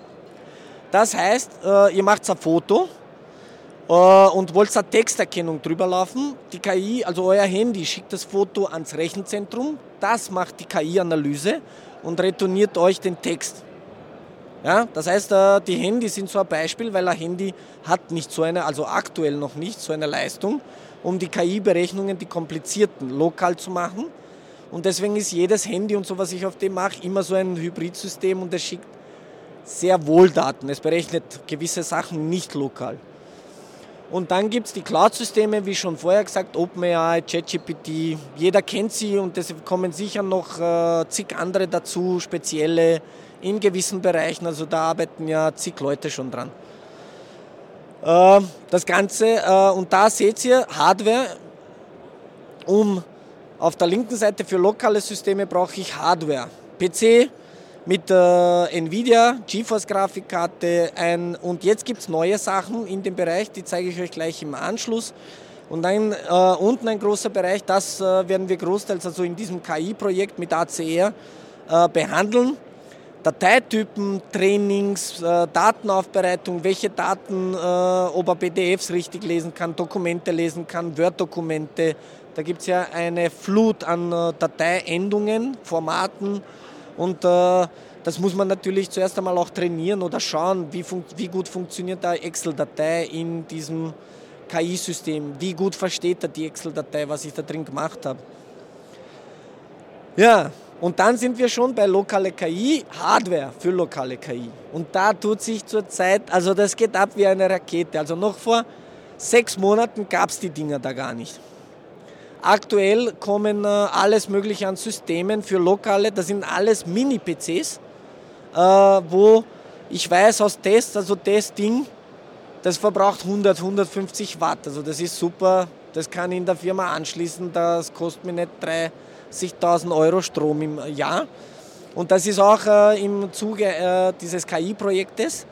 Das heißt, äh, ihr macht ein Foto äh, und wollt eine Texterkennung drüber laufen. Die K I, also euer Handy, schickt das Foto ans Rechenzentrum. Das macht die K I-Analyse und retourniert euch den Text. Ja, das heißt, äh, die Handys sind so ein Beispiel, weil ein Handy hat nicht so eine, also aktuell noch nicht so eine Leistung, um die K I-Berechnungen, die komplizierten, lokal zu machen. Und deswegen ist jedes Handy und so, was ich auf dem mache, immer so ein Hybridsystem und es schickt sehr wohl Daten. Es berechnet gewisse Sachen nicht lokal. Und dann gibt es die Cloud-Systeme, wie schon vorher gesagt, OpenAI, ChatGPT. Jeder kennt sie und es kommen sicher noch äh, zig andere dazu, spezielle in gewissen Bereichen. Also da arbeiten ja zig Leute schon dran. Äh, das Ganze, äh, und da seht ihr Hardware, um auf der linken Seite für lokale Systeme brauche ich Hardware. P C mit äh, Nvidia, GeForce-Grafikkarte ein, und jetzt gibt es neue Sachen in dem Bereich, die zeige ich euch gleich im Anschluss. Und dann äh, unten ein großer Bereich, das äh, werden wir großteils also in diesem K I-Projekt mit A C R äh, behandeln. Dateitypen, Trainings, äh, Datenaufbereitung, welche Daten, äh, ob er P D Fs richtig lesen kann, Dokumente lesen kann, Word-Dokumente. Da gibt es ja eine Flut an äh, Dateiendungen, Formaten und äh, das muss man natürlich zuerst einmal auch trainieren oder schauen, wie, wie gut funktioniert eine Excel-Datei in diesem K I-System, wie gut versteht er die Excel-Datei, was ich da drin gemacht habe. Ja, und dann sind wir schon bei lokale K I, Hardware für lokale K I. Und da tut sich zurzeit, also das geht ab wie eine Rakete. Also noch vor sechs Monaten gab es die Dinger da gar nicht. Aktuell kommen äh, alles Mögliche an Systemen für lokale, das sind alles Mini-P Cs, äh, wo ich weiß aus Tests, also das Ding, das verbraucht hundert, hundertfünfzig Watt. Also das ist super, das kann ich in der Firma anschließen, das kostet mir nicht dreißigtausend Euro Strom im Jahr. Und das ist auch äh, im Zuge äh, dieses K I-Projektes.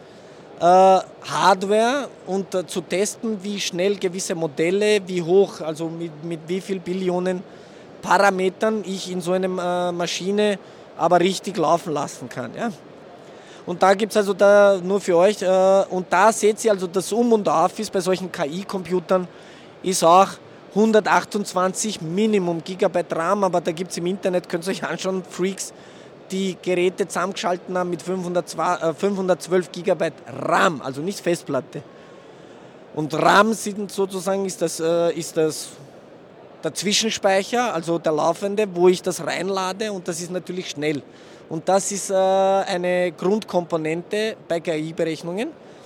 Hardware und äh, zu testen, wie schnell gewisse Modelle, wie hoch, also mit, mit wie viel Billionen Parametern ich in so einer äh, Maschine aber richtig laufen lassen kann. Ja? Und da gibt es also da nur für euch, äh, und da seht ihr also das Um und Auf ist bei solchen K I-Computern ist auch hundertachtundzwanzig Minimum Gigabyte RAM, aber da gibt es im Internet, könnt ihr euch anschauen, Freaks, die Geräte zusammengeschalten haben mit fünfhundertzwölf Gigabyte RAM, also nicht Festplatte. Und RAM sind sozusagen ist das, äh, ist das der Zwischenspeicher, also der laufende, wo ich das reinlade und das ist natürlich schnell. Und das ist äh, eine Grundkomponente bei K I-Berechnungen.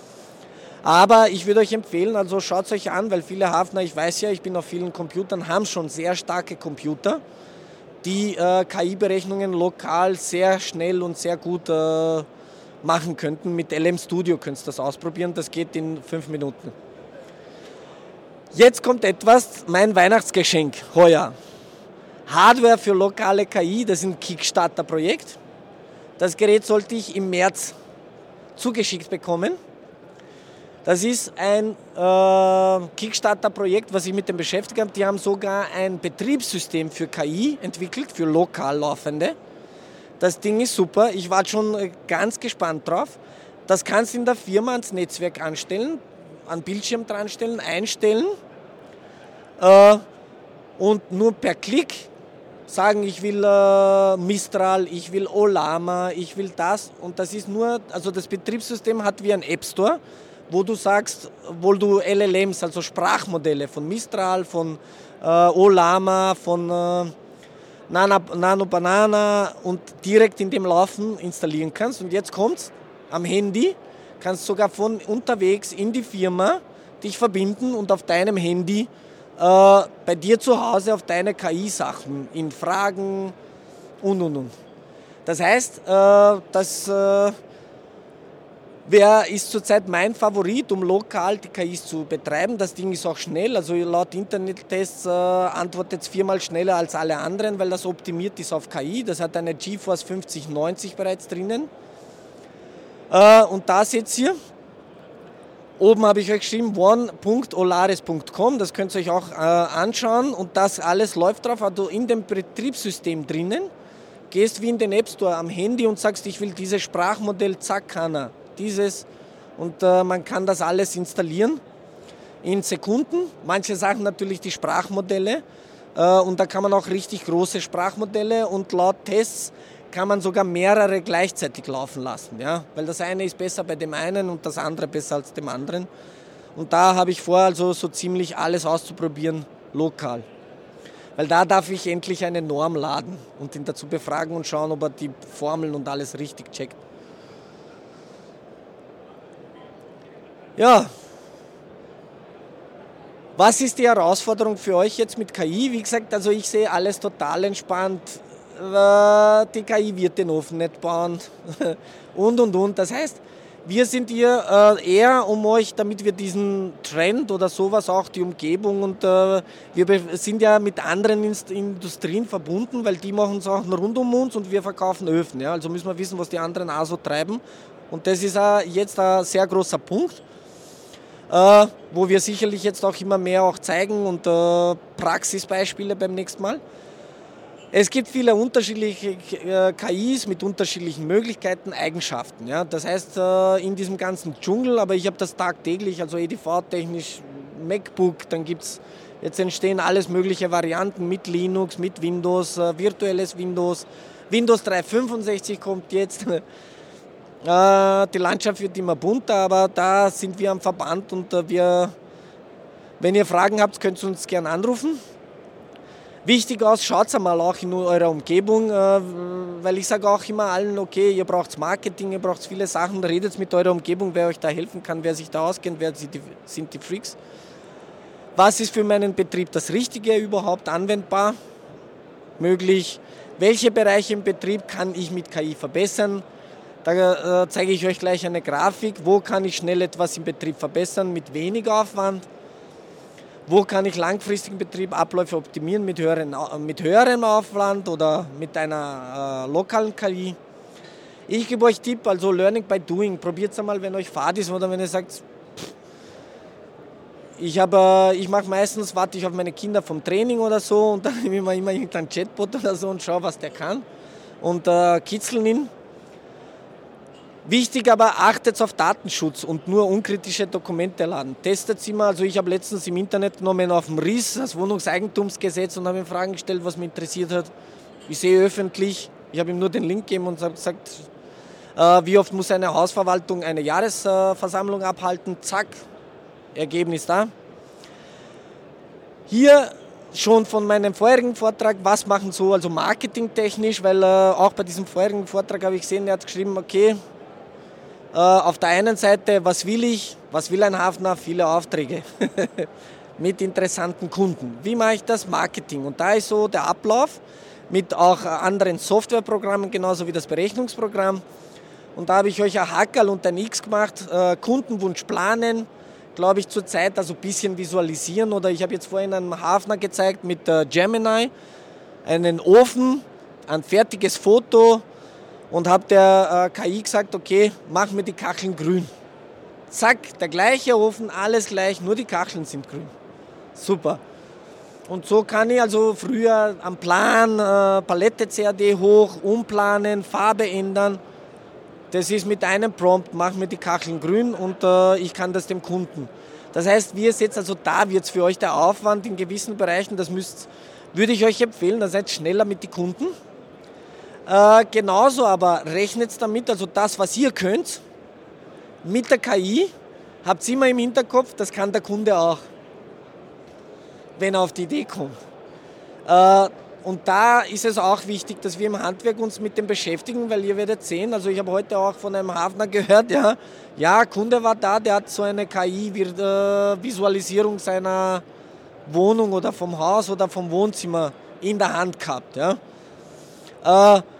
Aber ich würde euch empfehlen, also schaut es euch an, weil viele Hafner, ich weiß ja, ich bin auf vielen Computern, haben schon sehr starke Computer, die äh, K I-Berechnungen lokal sehr schnell und sehr gut äh, machen könnten. Mit L M Studio könnt ihr das ausprobieren, das geht in fünf Minuten. Jetzt kommt etwas, mein Weihnachtsgeschenk heuer. Hardware für lokale K I, das ist ein Kickstarter-Projekt. Das Gerät sollte ich im März zugeschickt bekommen. Das ist ein äh, Kickstarter-Projekt, was ich mit dem beschäftigt habe. Die haben sogar ein Betriebssystem für K I entwickelt, für lokal laufende. Das Ding ist super, ich war schon ganz gespannt drauf. Das kannst du in der Firma ans Netzwerk anstellen, an Bildschirm dran stellen, einstellen äh, und nur per Klick sagen, ich will äh, Mistral, ich will Olama, ich will das. Und das ist nur, also das Betriebssystem hat wie ein App Store, wo du sagst, wo du L L Ms, also Sprachmodelle von Mistral, von äh, Olama, von äh, Nana, Nano Banana und direkt in dem Laufen installieren kannst. Und jetzt kommt's am Handy, kannst sogar von unterwegs in die Firma dich verbinden und auf deinem Handy äh, bei dir zu Hause auf deine K I-Sachen, in Fragen und und und. Das heißt, äh, dass äh, Wer ist zurzeit mein Favorit, um lokal die K Is zu betreiben? Das Ding ist auch schnell, also laut Internettests äh, antwortet es viermal schneller als alle anderen, weil das optimiert ist auf K I. Das hat eine GeForce fünfzig neunzig bereits drinnen. Äh, und da seht ihr, oben habe ich euch geschrieben, one punkt olaris punkt com, das könnt ihr euch auch äh, anschauen und das alles läuft drauf, also in dem Betriebssystem drinnen. Gehst wie in den App Store am Handy und sagst, ich will dieses Sprachmodell, zack, kann er. Dieses und äh, man kann das alles installieren in Sekunden. Manche Sachen natürlich die Sprachmodelle äh, und da kann man auch richtig große Sprachmodelle und laut Tests kann man sogar mehrere gleichzeitig laufen lassen, ja? Weil das eine ist besser bei dem einen und das andere besser als dem anderen. Und da habe ich vor, also so ziemlich alles auszuprobieren, lokal. Weil da darf ich endlich eine Norm laden und ihn dazu befragen und schauen, ob er die Formeln und alles richtig checkt. Ja, was ist die Herausforderung für euch jetzt mit K I? Wie gesagt, also ich sehe alles total entspannt. Die K I wird den Ofen nicht bauen und und und. Das heißt, wir sind hier eher um euch, damit wir diesen Trend oder sowas auch, die Umgebung und wir sind ja mit anderen Industrien verbunden, weil die machen es auch rund um uns und wir verkaufen Öfen. Ja? Also müssen wir wissen, was die anderen auch so treiben. Und das ist jetzt ein sehr großer Punkt. Äh, wo wir sicherlich jetzt auch immer mehr auch zeigen und äh, Praxisbeispiele beim nächsten Mal. Es gibt viele unterschiedliche äh, K Is mit unterschiedlichen Möglichkeiten, Eigenschaften. Ja? Das heißt, äh, in diesem ganzen Dschungel, aber ich habe das tagtäglich, also E D V-technisch, MacBook, dann gibt es, jetzt entstehen alles mögliche Varianten mit Linux, mit Windows, äh, virtuelles Windows, Windows dreihundertfünfundsechzig kommt jetzt. Die Landschaft wird immer bunter, aber da sind wir am Verband und wir, wenn ihr Fragen habt, könnt ihr uns gerne anrufen. Wichtig aus, schaut einmal auch in eurer Umgebung, weil ich sage auch immer allen, okay, ihr braucht Marketing, ihr braucht viele Sachen, redet mit eurer Umgebung, wer euch da helfen kann, wer sich da auskennt, wer sind die Freaks. Was ist für meinen Betrieb das Richtige überhaupt anwendbar, möglich? Welche Bereiche im Betrieb kann ich mit K I verbessern? Da äh, zeige ich euch gleich eine Grafik, wo kann ich schnell etwas im Betrieb verbessern mit wenig Aufwand, wo kann ich langfristigen Betrieb Abläufe optimieren mit, höheren, mit höherem Aufwand oder mit einer äh, lokalen K I. Ich gebe euch Tipp, also Learning by Doing, probiert es einmal, wenn euch fad ist oder wenn ihr sagt, pff, ich, äh, ich mache meistens, warte ich auf meine Kinder vom Training oder so und dann nehme ich mir immer irgendeinen Chatbot oder so und schaue, was der kann und äh, kitzeln ihn. Wichtig aber, achtet auf Datenschutz und nur unkritische Dokumente laden. Testet sie mal, also ich habe letztens im Internet genommen auf dem R I S, das Wohnungseigentumsgesetz, und habe ihm Fragen gestellt, was mich interessiert hat. Ich sehe öffentlich, ich habe ihm nur den Link gegeben und habe gesagt, äh, wie oft muss eine Hausverwaltung eine Jahresversammlung abhalten, zack, Ergebnis da. Hier schon von meinem vorherigen Vortrag, was machen so, also marketingtechnisch, weil äh, auch bei diesem vorherigen Vortrag habe ich gesehen, er hat geschrieben, okay, auf der einen Seite, was will ich? Was will ein Hafner? Viele Aufträge mit interessanten Kunden. Wie mache ich das? Marketing. Und da ist so der Ablauf mit auch anderen Softwareprogrammen, genauso wie das Berechnungsprogramm. Und da habe ich euch ein Hackerl und ein X gemacht. Kundenwunsch planen, glaube ich, zurzeit also ein bisschen visualisieren. Oder ich habe jetzt vorhin einen Hafner gezeigt mit Gemini, einen Ofen, ein fertiges Foto, und habe der äh, K I gesagt, okay, mach mir die Kacheln grün. Zack, der gleiche Ofen, alles gleich, nur die Kacheln sind grün. Super. Und so kann ich also früher am Plan, äh, Palette C A D hoch, umplanen, Farbe ändern. Das ist mit einem Prompt, mach mir die Kacheln grün und äh, ich kann das dem Kunden. Das heißt, wie ihr seht, also da wird es für euch der Aufwand in gewissen Bereichen, das müsst, würde ich euch empfehlen, dann seid schneller mit den Kunden. Äh, genauso aber rechnet damit, also das, was ihr könnt, mit der K I, habt ihr immer im Hinterkopf, das kann der Kunde auch, wenn er auf die Idee kommt. Äh, und da ist es auch wichtig, dass wir im Handwerk uns mit dem beschäftigen, weil ihr werdet sehen, also ich habe heute auch von einem Hafner gehört, ja, ja, Kunde war da, der hat so eine K I-Visualisierung seiner Wohnung oder vom Haus oder vom Wohnzimmer in der Hand gehabt. Ja. Äh,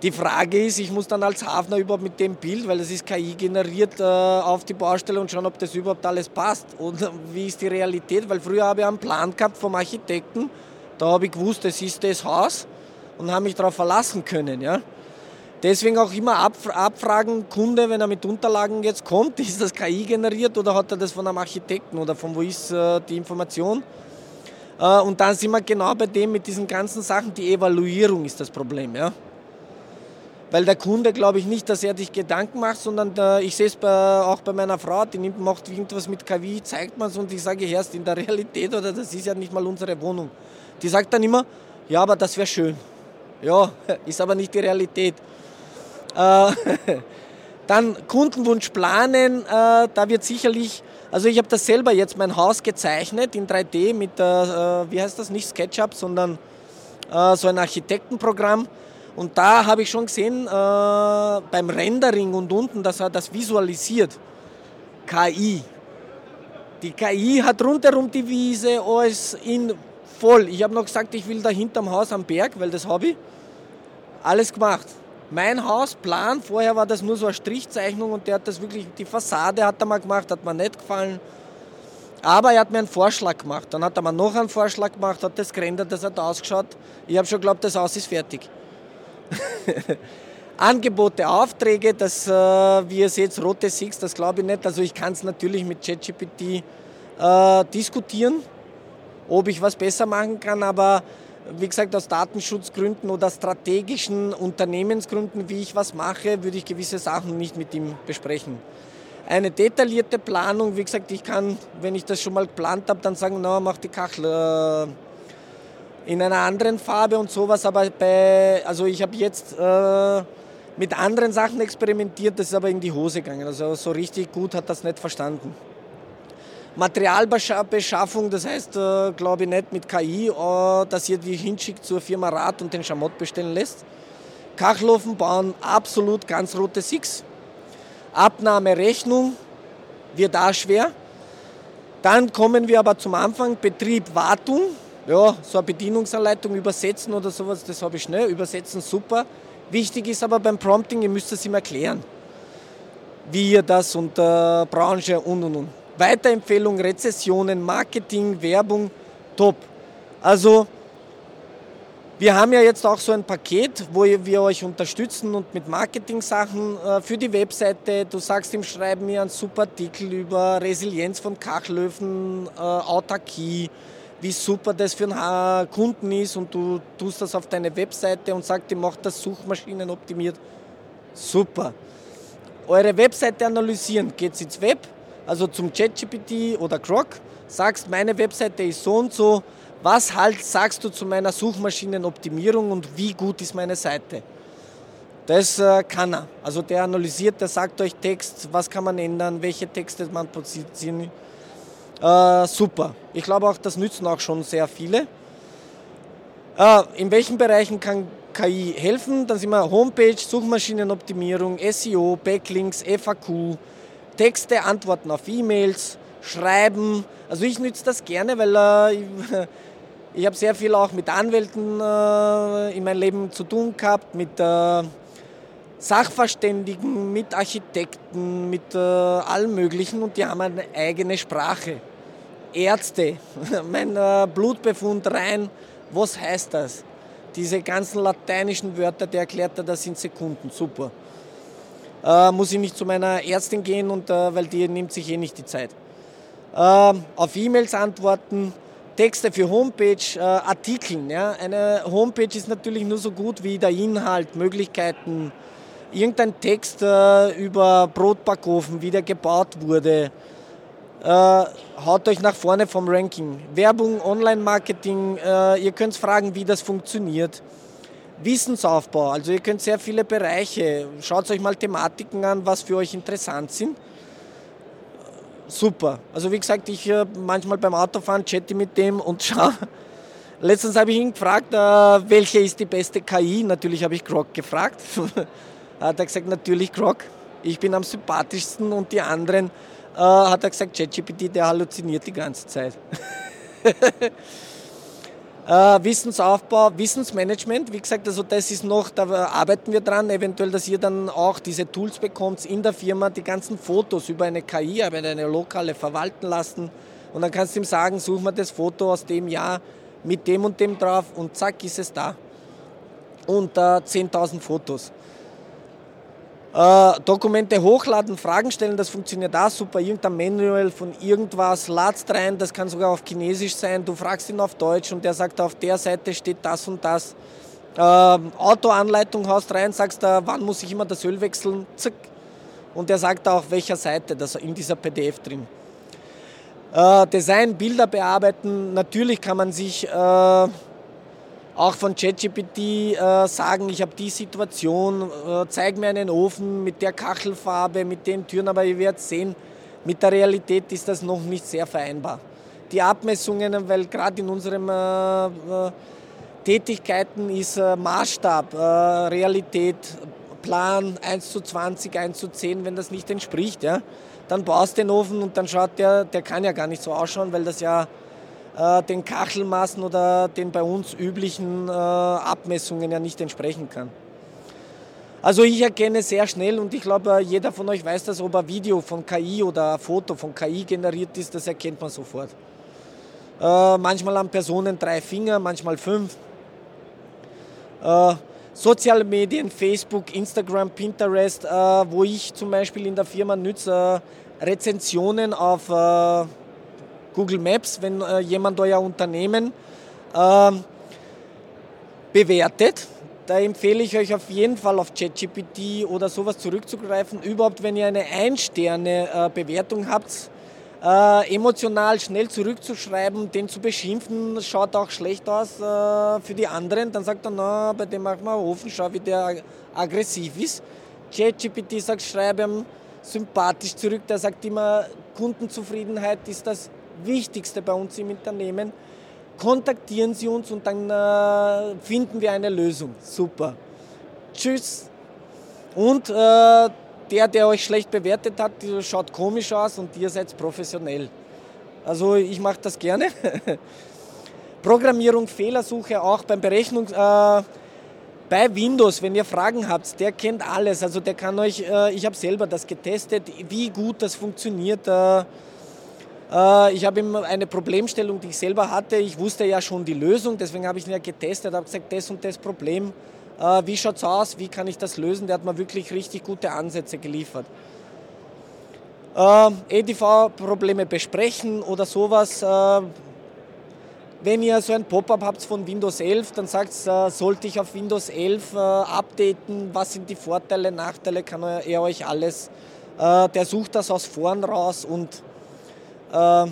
Die Frage ist, ich muss dann als Hafner überhaupt mit dem Bild, weil das ist K I generiert, äh, auf die Baustelle und schauen, ob das überhaupt alles passt. Und wie ist die Realität? Weil früher habe ich einen Plan gehabt vom Architekten, da habe ich gewusst, das ist das Haus und habe mich darauf verlassen können. Ja? Deswegen auch immer abf- abfragen, Kunde, wenn er mit Unterlagen jetzt kommt, ist das K I generiert oder hat er das von einem Architekten oder von wo ist äh, die Information? Äh, und dann sind wir genau bei dem mit diesen ganzen Sachen, die Evaluierung ist das Problem. Ja? Weil der Kunde, glaube ich nicht, dass er sich Gedanken macht, sondern äh, ich sehe es bei, auch bei meiner Frau, die nimmt, macht irgendwas mit K I, zeigt man es und ich sage, erst in der Realität oder das ist ja nicht mal unsere Wohnung. Die sagt dann immer, ja, aber das wäre schön. Ja, ist aber nicht die Realität. Äh, dann Kundenwunsch planen, äh, da wird sicherlich, also ich habe das selber jetzt mein Haus gezeichnet in drei D mit, äh, wie heißt das, nicht SketchUp, sondern äh, so ein Architektenprogramm. Und da habe ich schon gesehen, äh, beim Rendering und unten, dass er das visualisiert. K I. Die K I hat rundherum die Wiese, alles in voll. Ich habe noch gesagt, ich will da hinterm Haus am Berg, weil das habe ich. Alles gemacht. Mein Hausplan, vorher war das nur so eine Strichzeichnung und der hat das wirklich, die Fassade hat er mal gemacht, hat mir nicht gefallen. Aber er hat mir einen Vorschlag gemacht. Dann hat er mir noch einen Vorschlag gemacht, hat das gerendert, das hat ausgeschaut. Ich habe schon geglaubt, das Haus ist fertig. Angebote, Aufträge, das, äh, wie ihr seht, rote Six, das glaube ich nicht. Also ich kann es natürlich mit ChatGPT äh, diskutieren, ob ich was besser machen kann, aber wie gesagt, aus Datenschutzgründen oder strategischen Unternehmensgründen, wie ich was mache, würde ich gewisse Sachen nicht mit ihm besprechen. Eine detaillierte Planung, wie gesagt, ich kann, wenn ich das schon mal geplant habe, dann sagen, na, mach die Kachel äh, in einer anderen Farbe und sowas, aber bei, also ich habe jetzt äh, mit anderen Sachen experimentiert, das ist aber in die Hose gegangen, also so richtig gut hat das nicht verstanden. Materialbeschaffung, das heißt, äh, glaube ich nicht mit K I, äh, dass ihr die hinschickt zur Firma Rad und den Schamott bestellen lässt. Kachelofen bauen, absolut ganz rote Six. Abnahme, Rechnung, wird auch schwer. Dann kommen wir aber zum Anfang, Betrieb, Wartung. Ja, so eine Bedienungsanleitung übersetzen oder sowas, das habe ich schnell. Übersetzen, super. Wichtig ist aber beim Prompting, ihr müsst es ihm erklären, wie ihr das und äh, Branche und und und. Weiterempfehlung, Rezessionen, Marketing, Werbung, top. Also wir haben ja jetzt auch so ein Paket, wo wir euch unterstützen und mit Marketing-Sachen äh, für die Webseite. Du sagst ihm, schreib mir einen super Artikel über Resilienz von Kachelöfen, äh, Autarkie, wie super das für einen Kunden ist und du tust das auf deine Webseite und sagst ihm, mach das suchmaschinenoptimiert. Super. Eure Webseite analysieren, geht's ins Web, also zum ChatGPT oder Grok, sagst, meine Webseite ist so und so, was halt sagst du zu meiner Suchmaschinenoptimierung und wie gut ist meine Seite? Das äh, kann er. Also der analysiert, der sagt euch Text, was kann man ändern, welche Texte man positionieren. Äh, super. Ich glaube auch, das nützen auch schon sehr viele. Äh, in welchen Bereichen kann K I helfen? Dann sind wir Homepage, Suchmaschinenoptimierung, S E O, Backlinks, F A Q, Texte, Antworten auf E-Mails, Schreiben. Also ich nütze das gerne, weil äh, ich, ich habe sehr viel auch mit Anwälten äh, in meinem Leben zu tun gehabt, mit äh, Sachverständigen, mit Architekten, mit äh, allem Möglichen und die haben eine eigene Sprache. Ärzte, mein äh, Blutbefund rein, was heißt das? Diese ganzen lateinischen Wörter, der erklärt er das in Sekunden, super. Äh, muss ich nicht zu meiner Ärztin gehen, und, äh, weil die nimmt sich eh nicht die Zeit. Äh, auf E-Mails antworten, Texte für Homepage, äh, Artikeln. Ja? Eine Homepage ist natürlich nur so gut wie der Inhalt, Möglichkeiten, irgendein Text äh, über Brotbackofen, wie der gebaut wurde. Äh, haut euch nach vorne vom Ranking. Werbung, Online-Marketing, äh, ihr könnt fragen, wie das funktioniert. Wissensaufbau, also ihr könnt sehr viele Bereiche, schaut euch mal Thematiken an, was für euch interessant sind. Super. Also wie gesagt, ich äh, manchmal beim Autofahren chatte mit dem und schaue. Letztens habe ich ihn gefragt, äh, welche ist die beste K I? Natürlich habe ich Grok gefragt. Hat er gesagt, natürlich Grok. Ich bin am sympathischsten und die anderen äh, hat er gesagt, ChatGPT, der halluziniert die ganze Zeit. Äh, Wissensaufbau, Wissensmanagement, wie gesagt, also das ist noch, da arbeiten wir dran, eventuell, dass ihr dann auch diese Tools bekommt in der Firma, die ganzen Fotos über eine K I, über eine lokale verwalten lassen und dann kannst du ihm sagen, such mal das Foto aus dem Jahr mit dem und dem drauf und zack, ist es da. Und äh, zehntausend Fotos. Äh, Dokumente hochladen, Fragen stellen, das funktioniert auch super. Irgendein Manual von irgendwas, ladst rein, das kann sogar auf Chinesisch sein. Du fragst ihn auf Deutsch und der sagt, auf der Seite steht das und das. Äh, Autoanleitung haust rein, sagst, äh, wann muss ich immer das Öl wechseln, zack. Und der sagt auch, auf welcher Seite, das in dieser P D F drin. Äh, Design, Bilder bearbeiten, natürlich kann man sich äh, auch von ChatGPT äh, sagen, ich habe die Situation, äh, zeig mir einen Ofen mit der Kachelfarbe, mit den Türen, aber ihr werdet sehen, mit der Realität ist das noch nicht sehr vereinbar. Die Abmessungen, weil gerade in unseren äh, äh, Tätigkeiten ist äh, Maßstab, äh, Realität, Plan eins zu zwanzig, eins zu zehn, wenn das nicht entspricht, ja, dann baust du den Ofen und dann schaut der, der kann ja gar nicht so ausschauen, weil das ja den Kachelmaßen oder den bei uns üblichen äh, Abmessungen ja nicht entsprechen kann. Also ich erkenne sehr schnell und ich glaube, jeder von euch weiß das, ob ein Video von K I oder ein Foto von K I generiert ist, das erkennt man sofort. Äh, manchmal haben Personen drei Finger, manchmal fünf. Äh, Soziale Medien, Facebook, Instagram, Pinterest, äh, wo ich zum Beispiel in der Firma nütze äh, Rezensionen auf äh, Google Maps, wenn äh, jemand euer Unternehmen äh, bewertet, da empfehle ich euch auf jeden Fall auf ChatGPT oder sowas zurückzugreifen. Überhaupt, wenn ihr eine Ein-Sterne-Bewertung habt, äh, emotional schnell zurückzuschreiben, den zu beschimpfen, schaut auch schlecht aus äh, für die anderen. Dann sagt er, na, bei dem machen wir einen Ofen, schau, wie der aggressiv ist. ChatGPT sagt, schreibe ihm sympathisch zurück. Der sagt immer, Kundenzufriedenheit ist das Wichtigste bei uns im Unternehmen. Kontaktieren Sie uns und dann äh, finden wir eine Lösung. Super. Tschüss. Und äh, der, der euch schlecht bewertet hat, schaut komisch aus und ihr seid professionell. Also ich mache das gerne. Programmierung, Fehlersuche auch beim Berechnung. Äh, bei Windows, wenn ihr Fragen habt, der kennt alles. Also der kann euch, äh, ich habe selber das getestet, wie gut das funktioniert. Äh, Ich habe ihm eine Problemstellung, die ich selber hatte. Ich wusste ja schon die Lösung, deswegen habe ich ihn ja getestet, habe gesagt, das und das Problem, wie schaut es aus, wie kann ich das lösen? Der hat mir wirklich richtig gute Ansätze geliefert. E D V-Probleme besprechen oder sowas. Wenn ihr so ein Pop-up habt von Windows elf, dann sagt es, sollte ich auf Windows elf updaten, was sind die Vorteile, Nachteile, kann er euch alles. Der sucht das aus Foren raus und Äh,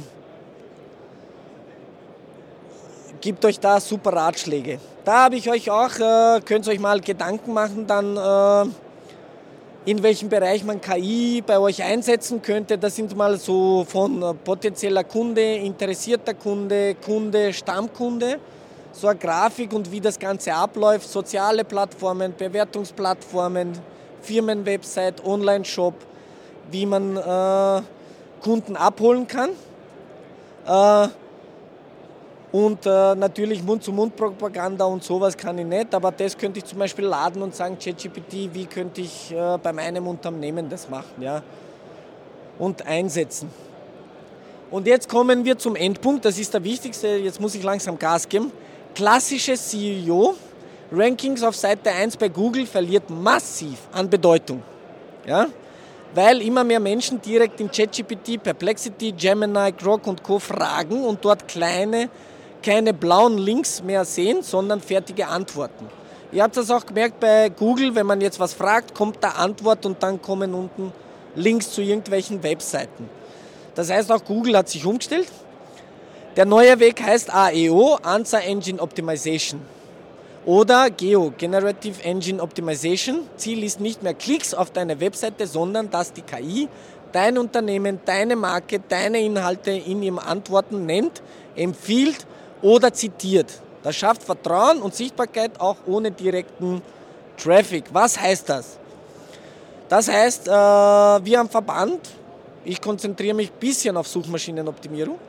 gibt euch da super Ratschläge. Da habe ich euch auch, äh, könnt ihr euch mal Gedanken machen, dann äh, in welchem Bereich man K I bei euch einsetzen könnte. Das sind mal so von äh, potenzieller Kunde, interessierter Kunde, Kunde, Stammkunde. So eine Grafik und wie das Ganze abläuft. Soziale Plattformen, Bewertungsplattformen, Firmenwebsite, Online-Shop, wie man äh, Kunden abholen kann. Äh, und äh, natürlich Mund-zu-Mund-Propaganda und sowas kann ich nicht, aber das könnte ich zum Beispiel laden und sagen, ChatGPT, wie könnte ich äh, bei meinem Unternehmen das machen, ja? Und einsetzen. Und jetzt kommen wir zum Endpunkt, das ist der wichtigste, jetzt muss ich langsam Gas geben. Klassische S E O, Rankings auf Seite eins bei Google verliert massiv an Bedeutung. Ja? Weil immer mehr Menschen direkt in ChatGPT, Perplexity, Gemini, Grok und Co. fragen und dort kleine, keine blauen Links mehr sehen, sondern fertige Antworten. Ihr habt das auch gemerkt bei Google, wenn man jetzt was fragt, kommt da Antwort und dann kommen unten Links zu irgendwelchen Webseiten. Das heißt, auch Google hat sich umgestellt. Der neue Weg heißt A E O, Answer Engine Optimization. Oder G E O, Generative Engine Optimization. Ziel ist nicht mehr Klicks auf deine Webseite, sondern dass die K I dein Unternehmen, deine Marke, deine Inhalte in ihren Antworten nennt, empfiehlt oder zitiert. Das schafft Vertrauen und Sichtbarkeit auch ohne direkten Traffic. Was heißt das? Das heißt, wir am Verband, ich konzentriere mich ein bisschen auf Suchmaschinenoptimierung,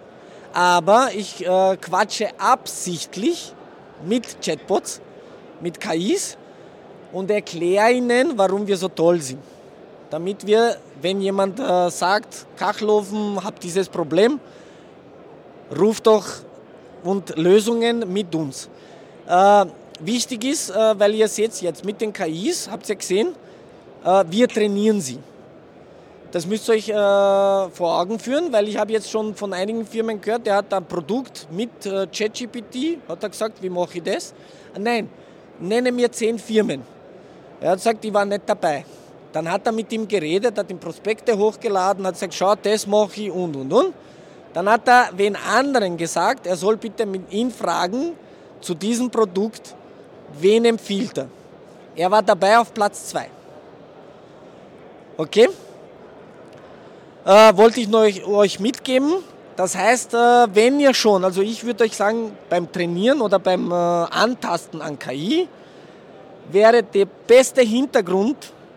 Aber ich äh, quatsche absichtlich mit Chatbots, mit K Is und erkläre ihnen, warum wir so toll sind. Damit wir, wenn jemand äh, sagt, Kachelhofen, habt dieses Problem, ruft doch und Lösungen mit uns. Äh, wichtig ist, äh, weil ihr seht jetzt mit den K Is, habt ihr gesehen, äh, wir trainieren sie. Das müsst ihr euch äh, vor Augen führen, weil ich habe jetzt schon von einigen Firmen gehört, der hat ein Produkt mit äh, ChatGPT, hat er gesagt, wie mache ich das? Nein, nenne mir zehn Firmen. Er hat gesagt, ich war nicht dabei. Dann hat er mit ihm geredet, hat ihm Prospekte hochgeladen, hat gesagt, schau, das mache ich und und und. Dann hat er wen anderen gesagt, er soll bitte mit ihm fragen, zu diesem Produkt, wen empfiehlt er. Er war dabei auf Platz zwei. Okay? Äh, wollte ich noch euch, euch mitgeben. Das heißt, äh, wenn ihr schon, also ich würde euch sagen, beim Trainieren oder beim äh, Antasten an K I, wäre der beste Hintergrund,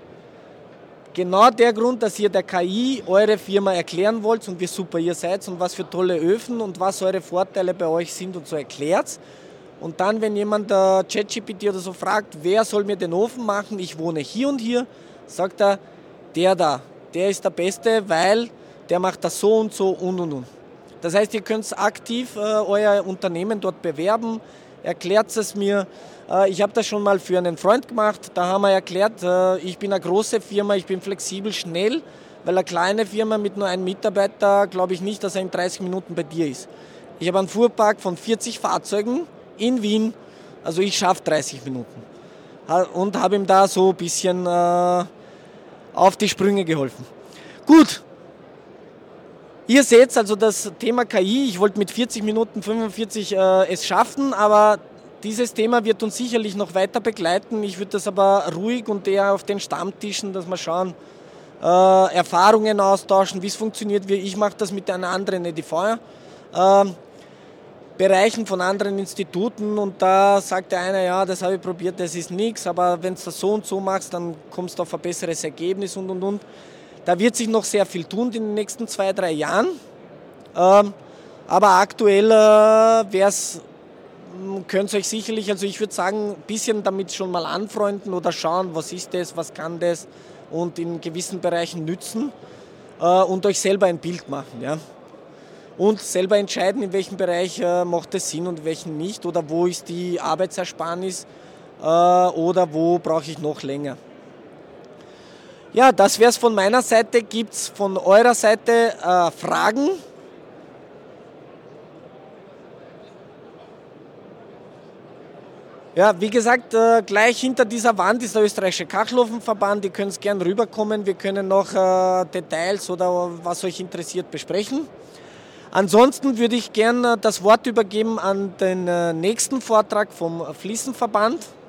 genau der Grund, dass ihr der K I eure Firma erklären wollt und wie super ihr seid und was für tolle Öfen und was eure Vorteile bei euch sind und so erklärt. Und dann, wenn jemand äh, ChatGPT oder so fragt, wer soll mir den Ofen machen, ich wohne hier und hier, sagt er, der da, der ist der Beste, weil der macht das so und so und und und. Das heißt, ihr könnt aktiv äh, euer Unternehmen dort bewerben, erklärt es mir. Ich habe das schon mal für einen Freund gemacht, da haben wir erklärt, ich bin eine große Firma, ich bin flexibel, schnell, weil eine kleine Firma mit nur einem Mitarbeiter, glaube ich nicht, dass er in dreißig Minuten bei dir ist. Ich habe einen Fuhrpark von vierzig Fahrzeugen in Wien, also ich schaffe dreißig Minuten. Und habe ihm da so ein bisschen äh, auf die Sprünge geholfen. Gut, ihr seht also das Thema K I, ich wollte mit vierzig Minuten fünfundvierzig äh, es schaffen, aber dieses Thema wird uns sicherlich noch weiter begleiten. Ich würde das aber ruhig und eher auf den Stammtischen, dass wir schauen, äh, Erfahrungen austauschen, wie es funktioniert. Ich mache das mit einer anderen E D V, äh, Bereichen von anderen Instituten und da sagt der eine, ja, das habe ich probiert, das ist nichts, aber wenn du das so und so machst, dann kommst du auf ein besseres Ergebnis und und und. Da wird sich noch sehr viel tun in den nächsten zwei, drei Jahren. Ähm, aber aktuell äh, wäre es, könnt ihr euch sicherlich, also ich würde sagen, ein bisschen damit schon mal anfreunden oder schauen, was ist das, was kann das und in gewissen Bereichen nützen äh, und euch selber ein Bild machen. Ja? Und selber entscheiden, in welchem Bereich äh, macht es Sinn und in welchem nicht oder wo ist die Arbeitsersparnis äh, oder wo brauche ich noch länger. Ja, das wäre es von meiner Seite. Gibt es von eurer Seite äh, Fragen? Ja, wie gesagt, äh, gleich hinter dieser Wand ist der österreichische Kachelofenverband. Ihr könnt gerne rüberkommen. Wir können noch äh, Details oder was euch interessiert besprechen. Ansonsten würde ich gerne das Wort übergeben an den äh, nächsten Vortrag vom Fliesenverband.